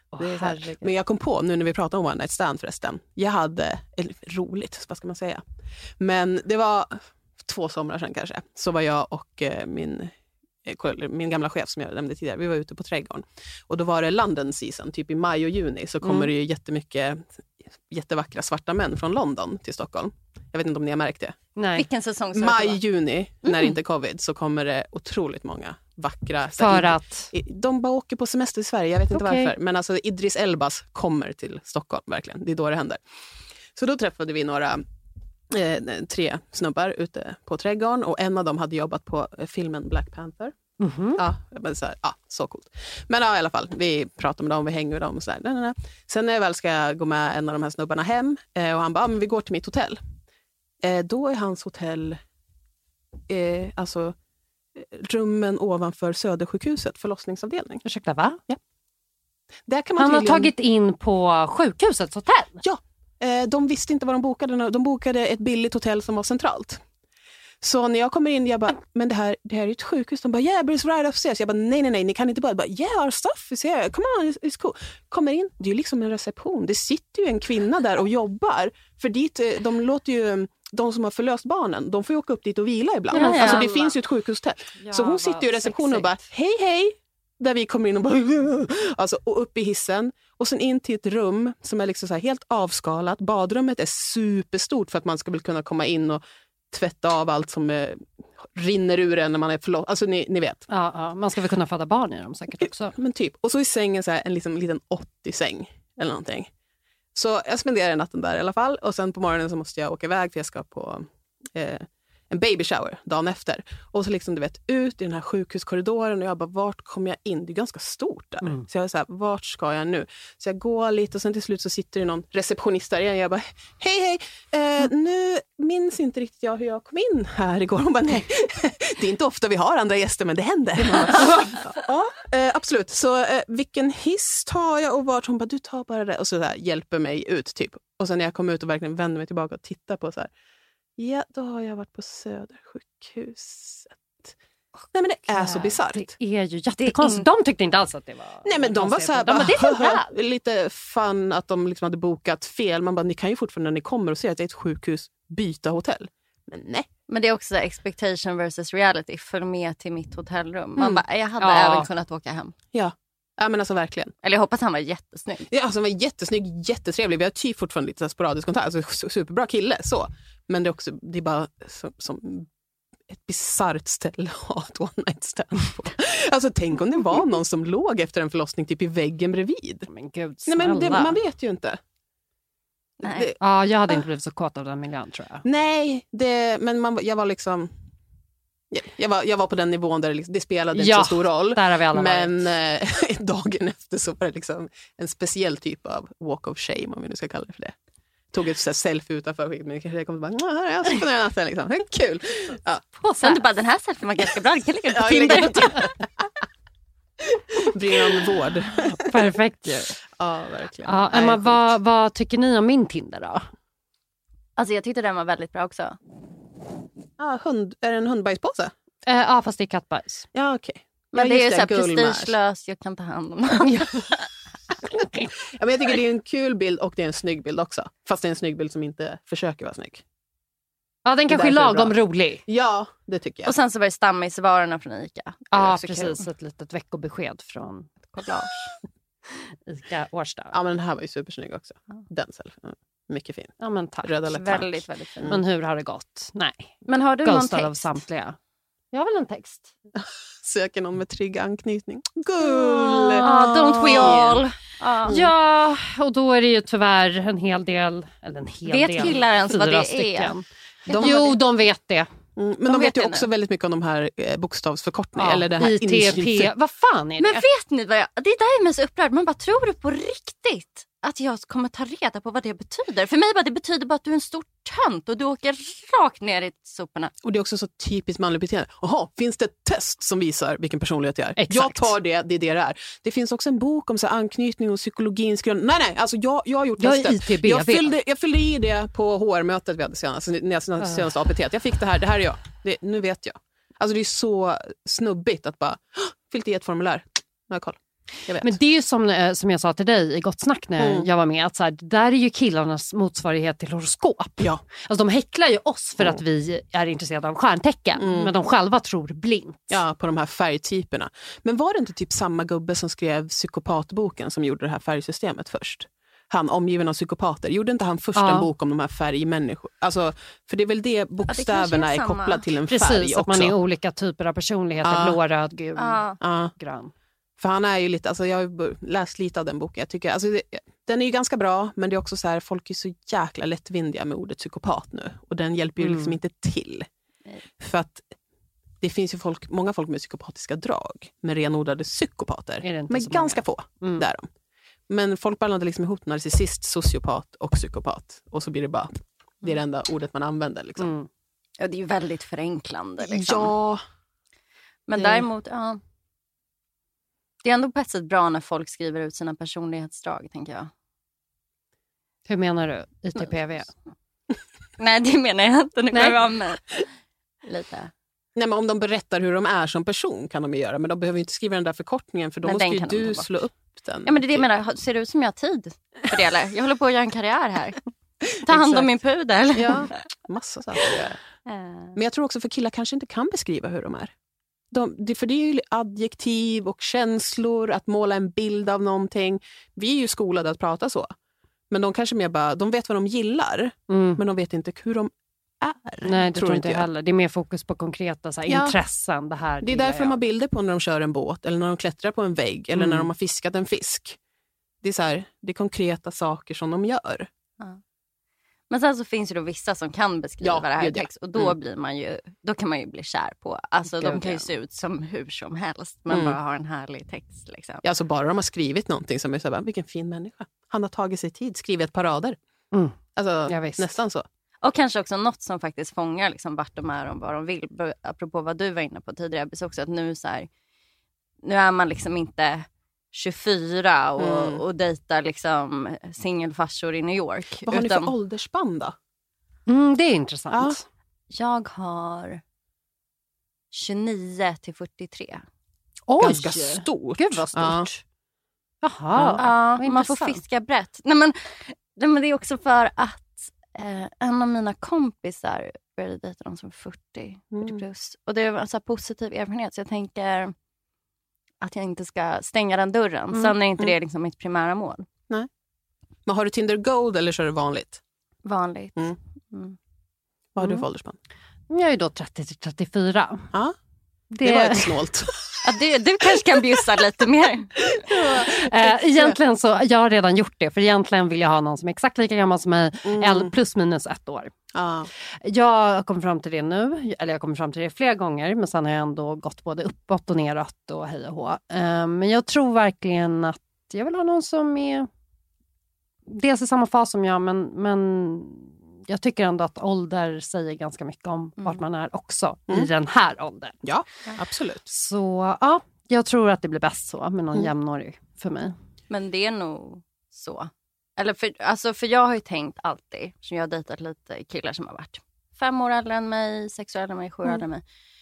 Speaker 5: Oh, det är så här. Men jag kom på, nu när vi pratar om One Night Stand förresten. Jag hade, eller, roligt, vad ska man säga. Men det var två somrar sedan kanske. Så var jag och eh, min, eh, min gamla chef som jag nämnde tidigare. Vi var ute på trädgården. Och då var det London season, typ i maj och juni. Så kommer mm. det ju jättemycket jättevackra svarta män från London till Stockholm. Jag vet inte om ni har märkt det.
Speaker 6: Nej. Vilken säsong så
Speaker 5: maj, juni, mm. när det inte är covid, så kommer det otroligt många vackra.
Speaker 4: För att?
Speaker 5: De bara åker på semester i Sverige, jag vet inte okay. varför. Men alltså Idris Elbas kommer till Stockholm, verkligen. Det är då det händer. Så då träffade vi några, eh, tre snubbar ute på trädgården. Och en av dem hade jobbat på filmen Black Panther. Mm-hmm. Ja, men så, här, ja, så coolt. Men ja, i alla fall, vi pratar med dem, vi hänger med dem och så där. Nej, nej, nej. Sen när jag väl ska gå med en av de här snubbarna hem eh, och han bara, ah, men vi går till mitt hotell. Eh, då är hans hotell eh, alltså rummen ovanför Södersjukhuset, förlossningsavdelning.
Speaker 4: Ursäkta, va?
Speaker 5: Ja. Där kan man
Speaker 4: han
Speaker 5: tydligen...
Speaker 4: har tagit in på sjukhusets hotell?
Speaker 5: Ja, eh, de visste inte vad de bokade. De bokade ett billigt hotell som var centralt. Så när jag kommer in, jag bara, men det här, det här är ett sjukhus. De bara, yeah, but it's right upstairs. Jag bara, nej, nej, nej, ni kan inte bara, bara yeah, our stuff is here. Come on, it's, it's cool. Kommer in, det är ju liksom en reception. Det sitter ju en kvinna där och jobbar. För dit, de låter ju, de som har förlöst barnen, de får ju åka upp dit och vila ibland. Ja, ja. Alltså det finns ju ett sjukhustält. Ja, så hon sitter ju i receptionen och bara, hej, hej. Där vi kommer in och bara, alltså, och upp i hissen. Och sen in till ett rum som är liksom så här helt avskalat. Badrummet är superstort för att man ska väl kunna komma in och tvätta av allt som eh, rinner ur en när man är förlåt. Alltså ni, ni vet.
Speaker 4: Ja, ja, man ska väl kunna föda barn i dem säkert också.
Speaker 5: Men typ. Och så i sängen så här, en liksom, liten åttio-säng eller någonting. Så jag spenderar natten där i alla fall. Och sen på morgonen så måste jag åka iväg för jag ska på eh, en baby shower dagen efter. Och så liksom du vet ut i den här sjukhuskorridoren och jag bara, vart kommer jag in? Det är ganska stort där. Mm. Så jag är så här, vart ska jag nu? Så jag går lite och sen till slut så sitter det någon receptionist där igen. Jag bara, hej hej, eh, nu minns inte riktigt jag hur jag kom in här igår. Hon bara, nej, det är inte ofta vi har andra gäster men det händer. Ja, eh, absolut. Så eh, vilken hiss tar jag och vart? Hon bara, du tar bara det. Och så där, hjälper mig ut typ. Och sen när jag kommer ut och verkligen vänder mig tillbaka och tittar på så här. Ja, då har jag varit på Södersjukhuset. Nej, men det är så bisarrt.
Speaker 4: Det är ju jättekonstigt. De tyckte inte alls att det var...
Speaker 5: Nej, men de var så här...
Speaker 4: De, bara, det är så här.
Speaker 5: Lite fun att de liksom hade bokat fel. Man bara, ni kan ju fortfarande när ni kommer och ser att det är ett sjukhus byta hotell. Men nej.
Speaker 6: Men det är också expectation versus reality. Följ med till mitt hotellrum. Man
Speaker 5: Mm.
Speaker 6: bara, jag hade
Speaker 4: Ja.
Speaker 6: även kunnat åka hem.
Speaker 5: Ja. Ja, men alltså verkligen.
Speaker 6: Eller jag hoppas han var jättesnygg.
Speaker 5: Ja, alltså han var jättesnygg, jättetrevlig. Vi har typ fortfarande lite så här sporadisk kontakt. Alltså superbra kille, så. Men det är också, det är bara som, som ett bizarrt ställe att ha ett one night stand på. Alltså tänk om det var någon som låg efter en förlossning typ i väggen bredvid.
Speaker 4: Men gud,
Speaker 5: Nej, men det, man vet ju inte.
Speaker 6: Nej.
Speaker 5: Det,
Speaker 4: Ja, jag hade inte blivit så kåt av den miljön, tror jag.
Speaker 5: nej, det, men man, jag var liksom... Jag var, jag var på den nivån där det, liksom, det spelade
Speaker 4: Ja,
Speaker 5: inte så stor roll.
Speaker 4: Där har vi alla
Speaker 5: Men
Speaker 4: varit.
Speaker 5: eh, dagen efter så var det liksom en speciell typ av walk of shame, om vi nu ska kalla det för det. Tog ett så här selfie utanför, men kanske jag kom och bara, nej, jag ska på den här natten liksom. Det är kul. Ja.
Speaker 6: Sen du bara, den här selfien var ganska bra. Det kan ligga på
Speaker 5: Ja,
Speaker 6: Tinder.
Speaker 5: Blir om vård.
Speaker 4: Perfekt ju.
Speaker 5: Ja, verkligen.
Speaker 4: Ja, Emma, vad, vad tycker ni om min Tinder då?
Speaker 6: Alltså jag tyckte den var väldigt bra också.
Speaker 5: Ja, hund, är det en hundbajspåse?
Speaker 4: Eh, ja, fast det är kattbajs.
Speaker 5: Ja, okej. Okay.
Speaker 6: Men
Speaker 5: ja,
Speaker 6: det är ju så här
Speaker 5: gullmash.
Speaker 6: prestigelöst, jag kan ta hand om den.
Speaker 5: Ja, men jag tycker det är en kul bild och det är en snygg bild också. Fast det är en snygg bild som inte försöker vara snygg.
Speaker 4: Ja, den kanske är lagom rolig.
Speaker 5: Ja, det tycker jag.
Speaker 6: Och sen så var det stammisvarorna från Ica.
Speaker 4: Ja, precis. Ett litet veckobesked från
Speaker 6: collage.
Speaker 4: Ica Årsta.
Speaker 5: Ja, men den här var ju supersnygg också. Den selfien. Mycket fin.
Speaker 4: Ja, men tack.
Speaker 5: Röda läppar.
Speaker 6: Väldigt, väldigt fin.
Speaker 4: Men hur har det gått? Nej.
Speaker 6: Men har du någon
Speaker 4: Ghostad av
Speaker 6: text?
Speaker 4: samtliga. Jag har väl en text.
Speaker 5: Söker någon med trygg anknytning. Gull!
Speaker 6: Ah, don't we all? Ah.
Speaker 4: Ja, och då är det ju tyvärr en hel del. Eller en hel
Speaker 6: Vet
Speaker 4: del.
Speaker 6: killar ens vad
Speaker 4: fyra
Speaker 6: det
Speaker 4: stycken.
Speaker 6: är?
Speaker 5: De
Speaker 4: jo, de vet det.
Speaker 5: Mm, men
Speaker 6: de
Speaker 5: de vet
Speaker 6: vet
Speaker 5: ju
Speaker 6: det
Speaker 5: också
Speaker 6: nu.
Speaker 5: väldigt mycket om de här eh, bokstavsförkortningar.
Speaker 4: Ja,
Speaker 5: eller det här
Speaker 4: I T P. Vad fan är det?
Speaker 6: Men vet ni vad jag... Det är där jag är mest upprörd. Man bara, tror du på riktigt att jag kommer ta reda på vad det betyder? För mig bara, det betyder bara att du är en stor tönt och du åker rakt ner i soporna.
Speaker 5: Och det är också så typiskt manligt beteende. Jaha, finns det ett test som visar vilken personlighet jag är?
Speaker 4: Exakt.
Speaker 5: Jag tar det, det är det det är. Det finns också en bok om så här, anknytning och psykologins grund. Nej, nej, alltså jag, jag har gjort
Speaker 4: Jag är
Speaker 5: testet.
Speaker 4: I T B V.
Speaker 5: Jag fyllde, jag fyllde i det på H R-mötet vi hade senast, när senaste A P T. Jag fick det här, det här är jag. Det, nu vet jag. Alltså det är så snubbigt att bara, fyllt i ett formulär. Nu har jag koll.
Speaker 4: Men det är ju som, som jag sa till dig i Gott snack när mm. jag var med. Att så här, där är ju killarnas motsvarighet till horoskop.
Speaker 5: Ja.
Speaker 4: Alltså de häcklar ju oss för mm. att vi är intresserade av stjärntecken. Mm. Men de själva tror blint.
Speaker 5: Ja, på de här färgtyperna. Men var det inte typ samma gubbe som skrev psykopatboken som gjorde det här färgsystemet först? Han omgiven av psykopater. Gjorde inte han först ja. en bok om de här färgmänniskor? Alltså, för det är väl det bokstäverna ja, det är, är kopplade till en
Speaker 4: Precis,
Speaker 5: färg
Speaker 4: också.
Speaker 5: Precis,
Speaker 4: att man är olika typer av personligheter. Ja. Blå, röd, gul,
Speaker 5: ja.
Speaker 4: grön.
Speaker 5: För han är ju lite, alltså jag har läst lite av den boken. Jag tycker, alltså det, den är ju ganska bra, men det är också så här, folk är så jäkla lättvindiga med ordet psykopat nu. Och den hjälper ju mm. liksom inte till. Nej. För att det finns ju folk, många folk med psykopatiska drag, med renodlade psykopater. Men ganska många? få, mm. där de. Men folk blandar liksom ihop narcissist, sociopat och psykopat. Och så blir det bara, det är det enda ordet man använder liksom.
Speaker 6: Mm. Ja, det är ju väldigt förenklande liksom.
Speaker 5: Ja.
Speaker 6: Men det... däremot, ja. Det är ändå på ett sätt bra när folk skriver ut sina personlighetsdrag, tänker jag.
Speaker 4: Hur menar du? I T P V?
Speaker 6: Nej, det menar jag inte. Nu går jag med lite.
Speaker 5: Nej, men om de berättar hur de är som person kan de ju göra. Men de behöver ju inte skriva den där förkortningen, för då men måste ju du slå upp den.
Speaker 6: Ja, men det är det jag menar. Ser det ut som jag har tid för det, eller? Jag håller på att göra en karriär här. Ta hand om min pudel.
Speaker 5: Ja, massa saker att göra. Men jag tror också för killar kanske inte kan beskriva hur de är. De, det, för det är ju adjektiv och känslor, att måla en bild av någonting. Vi är ju skolade att prata så. Men de kanske mer bara, de vet vad de gillar, mm. men de vet inte hur de är.
Speaker 4: Nej, det tror, tror inte jag heller. Det är mer fokus på konkreta så här, ja. intressen. Det, här,
Speaker 5: det är därför jag. de har bilder på när de kör en båt, eller när de klättrar på en vägg, eller mm. när de har fiskat en fisk. Det är så här, det är konkreta saker som de gör.
Speaker 6: Ja. Men sen så finns det då vissa som kan beskriva ja, det här i text. Och då, mm. blir man ju, då kan man ju bli kär på. Alltså Gud, de kan ju se ut som hur som helst. Men mm. bara har en härlig text. Liksom.
Speaker 5: Ja, alltså bara de har skrivit någonting som är så här, vilken fin människa. Han har tagit sig tid, skrivit ett par rader. Mm. Alltså ja, nästan så.
Speaker 6: Och kanske också något som faktiskt fångar liksom vart de är och vad de vill. Apropå vad du var inne på tidigare. Så också att nu så här, nu är man liksom inte tjugofyra och, mm. och dejtar liksom singelfarsor i New York.
Speaker 5: Vad har utan... ni för åldersspann då?
Speaker 4: Mm, det är intressant.
Speaker 6: Ja. Jag har tjugonio till fyrtiotre.
Speaker 5: Oj! Ganska stort.
Speaker 4: Gud vad stort. Ja.
Speaker 6: Jaha, ja, ja, man får fiska brett. Nej men, nej, men det är också för att eh, en av mina kompisar började dejta dem som fyrtio, mm. fyrtio plus. Och det är en så här positiv erfarenhet, så jag tänker att jag inte ska stänga den dörren. Mm. Sen är inte det liksom mitt primära mål.
Speaker 5: Nej. Men har du Tinder Gold eller så är det vanligt?
Speaker 6: Vanligt.
Speaker 5: Mm. Mm. Vad har mm. du för ålderspann?
Speaker 4: Jag är ju då trettio till trettiofyra.
Speaker 5: Ja, det, det var ett snålt.
Speaker 6: Ja, du, du kanske kan bjussa lite mer.
Speaker 4: äh, egentligen så, jag har redan gjort det. För egentligen vill jag ha någon som är exakt lika gammal som mig. Mm. Plus minus ett år.
Speaker 5: Ah.
Speaker 4: Jag har kommit fram till det nu. Eller jag har kommit fram till det flera gånger. Men sen har jag ändå gått både uppåt och neråt och hej och hå. Uh, men jag tror verkligen att jag vill ha någon som är dels i samma fas som jag. Men, men jag tycker ändå att ålder säger ganska mycket om mm. vart man är också. Mm. I den här åldern.
Speaker 5: Ja, absolut.
Speaker 4: Så ja, jag tror att det blir bäst så med någon mm. jämnårig för mig.
Speaker 6: Men det är nog så. Eller för, alltså för jag har ju tänkt alltid, så jag har dejtat lite killar som har varit fem år äldre än mig, sex år äldre än mig, sju år äldre än mig.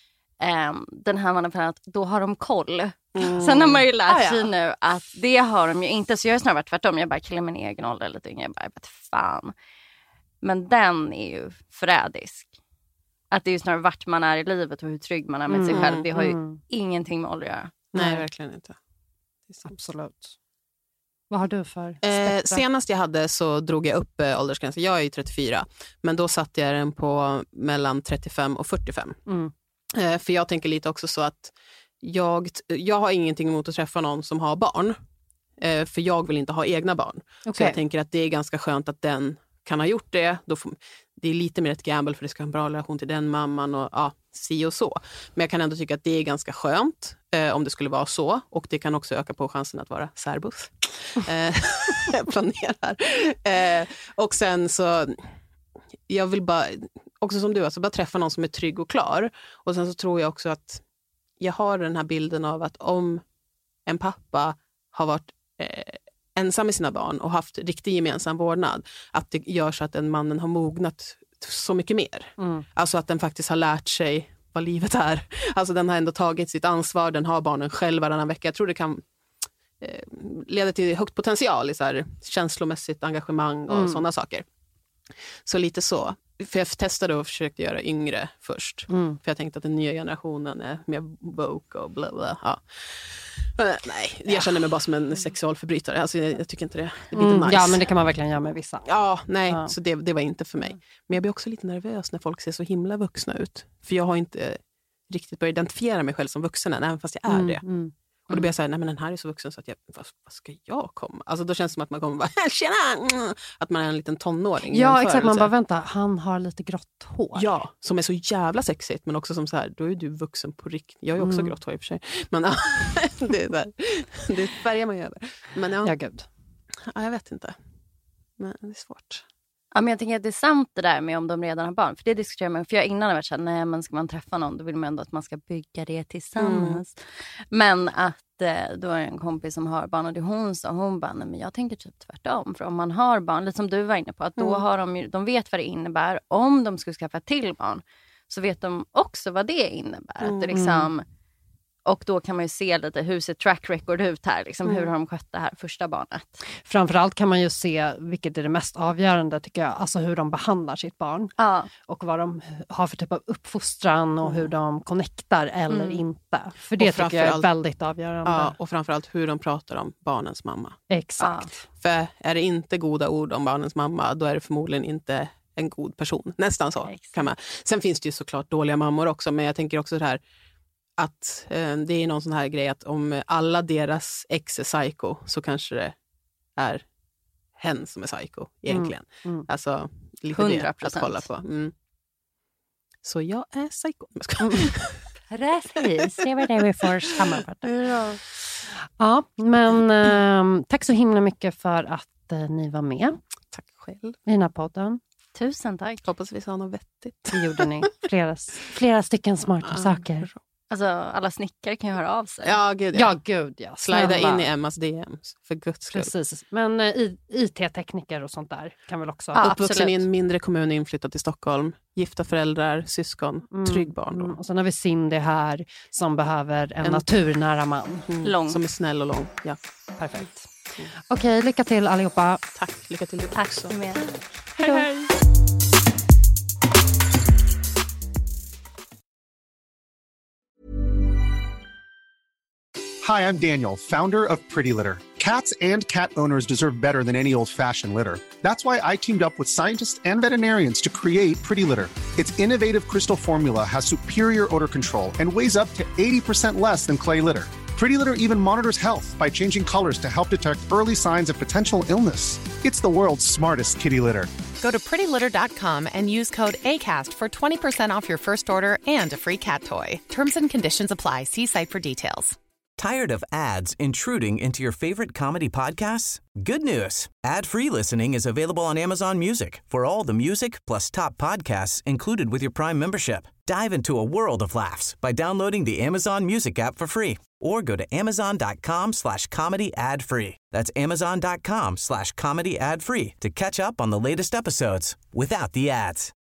Speaker 6: Um, den här mannen för att då har de koll. Mm. Sen har man ju lärt ah, sig ja. nu att det har de ju inte. Så jag har snarare varit tvärtom. Jag bara killar min egen ålder lite yngre. Jag bara, jag bara fan. Men den är ju förrädisk. Att det är ju snarare vart man är i livet och hur trygg man är med mm. sig själv. Det har ju mm. ingenting med ålder att göra.
Speaker 5: Nej, Nej, verkligen inte.
Speaker 4: Absolut. Vad har du för
Speaker 5: eh, senast jag hade så drog jag upp eh, åldersgränsen. Jag är ju trettiofyra. Men då satte jag den på mellan trettiofem och fyrtiofem. Mm. Eh, för jag tänker lite också så att jag, jag har ingenting emot att träffa någon som har barn. Eh, för jag vill inte ha egna barn. Okay. Så jag tänker att det är ganska skönt att den kan ha gjort det. Då får, det är lite mer ett gamble för det ska ha en bra relation till den mamman och ja, si och så. Men jag kan ändå tycka att det är ganska skönt eh, om det skulle vara så. Och det kan också öka på chansen att vara särbus. Eh, jag planerar. Eh, och sen så jag vill bara, också som du, alltså bara träffa någon som är trygg och klar. Och sen så tror jag också att jag har den här bilden av att om en pappa har varit eh, ensam med sina barn och haft riktig gemensam vårdnad, att det gör så att den mannen har mognat så mycket mer. Mm. Alltså att den faktiskt har lärt sig vad livet är. Alltså den har ändå tagit sitt ansvar, den har barnen själv varannan vecka. Jag tror det kan, eh, leder till högt potential i så här, känslomässigt engagemang och mm. sådana saker. Så lite så. För jag testade och försökte göra yngre först. Mm. För jag tänkte att den nya generationen är mer woke och bla bla. Ja. Men, nej, jag känner mig bara som en sexualförbrytare. Alltså, jag, jag tycker inte det. Det blir
Speaker 4: mm,
Speaker 5: inte nice.
Speaker 4: Ja, men det kan man verkligen göra med vissa.
Speaker 5: Ja, nej.
Speaker 4: Ja.
Speaker 5: Så det, det var inte för mig. Men jag blir också lite nervös när folk ser så himla vuxna ut. För jag har inte riktigt börjat identifiera mig själv som vuxen än, även fast jag är mm, det. Mm. Och då blir jag såhär, nej men den här är så vuxen så att jag, vad, vad ska jag komma? Alltså då känns det som att man kommer bara, tjena! Att man är en liten tonåring.
Speaker 4: Ja, exakt. Man bara, vänta, han har lite grått hår.
Speaker 5: Ja, som är så jävla sexigt. Men också som så här, då är du vuxen på riktigt. Jag är också mm. grått hår i och för sig. Men ja, det är där. Det färgar man ju över. Men ja,
Speaker 4: ja gud.
Speaker 5: Ja, jag vet inte. Men det är svårt.
Speaker 6: Ja, men jag tänker att det är sant det där med om de redan har barn. För det diskuterar man. För jag innan har varit så här, nej men ska man träffa någon då vill man ändå att man ska bygga det tillsammans. Mm. Men att eh, då är det en kompis som har barn och det hon sa, hon bara, nej men jag tänker typ tvärtom. För om man har barn, lite som du var inne på, att då mm. har de ju, de vet vad det innebär. Om de skulle skaffa till barn så vet de också vad det innebär. Mm. Att det liksom... Och då kan man ju se lite hur ser track record ut här. Liksom, mm. Hur har de skött det här första barnet?
Speaker 4: Framförallt kan man ju se, vilket är det mest avgörande tycker jag, alltså hur de behandlar sitt barn.
Speaker 6: Ja.
Speaker 4: Och vad de har för typ av uppfostran och mm. hur de connectar eller mm. inte. För det tycker jag är väldigt avgörande.
Speaker 5: Ja, och framförallt hur de pratar om barnens mamma.
Speaker 4: Exakt.
Speaker 5: Ja. För är det inte goda ord om barnens mamma, då är det förmodligen inte en god person. Nästan så. Kan man. Sen finns det ju såklart dåliga mammor också, men jag tänker också så här att eh, det är någon sån här grej att om alla deras ex är psycho så kanske det är hen som är psycho egentligen. Mm. Mm. Alltså lite hundra procent. Det att kolla på. Mm. Så jag är psycho.
Speaker 4: Precis, det var det vi får sammanfatta. Ja. Ja, men eh, tack så himla mycket för att eh, ni var med.
Speaker 5: Tack själv.
Speaker 4: I den här podden.
Speaker 6: Tusen tack.
Speaker 5: Hoppas vi sa något vettigt.
Speaker 4: Det gjorde ni. Flera, flera stycken smarta ja, saker.
Speaker 6: Alltså alla snickare kan ju höra av sig.
Speaker 5: Ja, gud ja.
Speaker 4: Ja, gud ja.
Speaker 5: Slida in i Emmas D Ms, för guds skull.
Speaker 4: Precis, men uh, I T-tekniker och sånt där kan väl också...
Speaker 5: Ja, uppvuxen i en mindre kommun, inflyttad till Stockholm. Gifta föräldrar, syskon, mm, trygg barndom.
Speaker 4: Mm. Och sen har vi Cindy här som behöver en, en naturnära man.
Speaker 5: Mm, lång. Som är snäll och lång, ja.
Speaker 4: Perfekt. Mm. Okej, okay, lycka till allihopa.
Speaker 5: Tack, lycka till.
Speaker 6: Tack så mycket.
Speaker 4: Hej då. Hej.
Speaker 8: Hi, I'm Daniel, founder of Pretty Litter. Cats and cat owners deserve better than any old-fashioned litter. That's why I teamed up with scientists and veterinarians to create Pretty Litter. Its innovative crystal formula has superior odor control and weighs up to eighty percent less than clay litter. Pretty Litter even monitors health by changing colors to help detect early signs of potential illness. It's the world's smartest kitty litter.
Speaker 11: Go to pretty litter dot com and use code ACAST for twenty percent off your first order and a free cat toy. Terms and conditions apply. See site for details.
Speaker 3: Tired of ads intruding into your favorite comedy podcasts? Good news. Ad-free listening is available on Amazon Music for all the music plus top podcasts included with your Prime membership. Dive into a world of laughs by downloading the Amazon Music app for free or go to amazon.com slash comedy ad free. That's amazon.com slash comedy ad free to catch up on the latest episodes without the ads.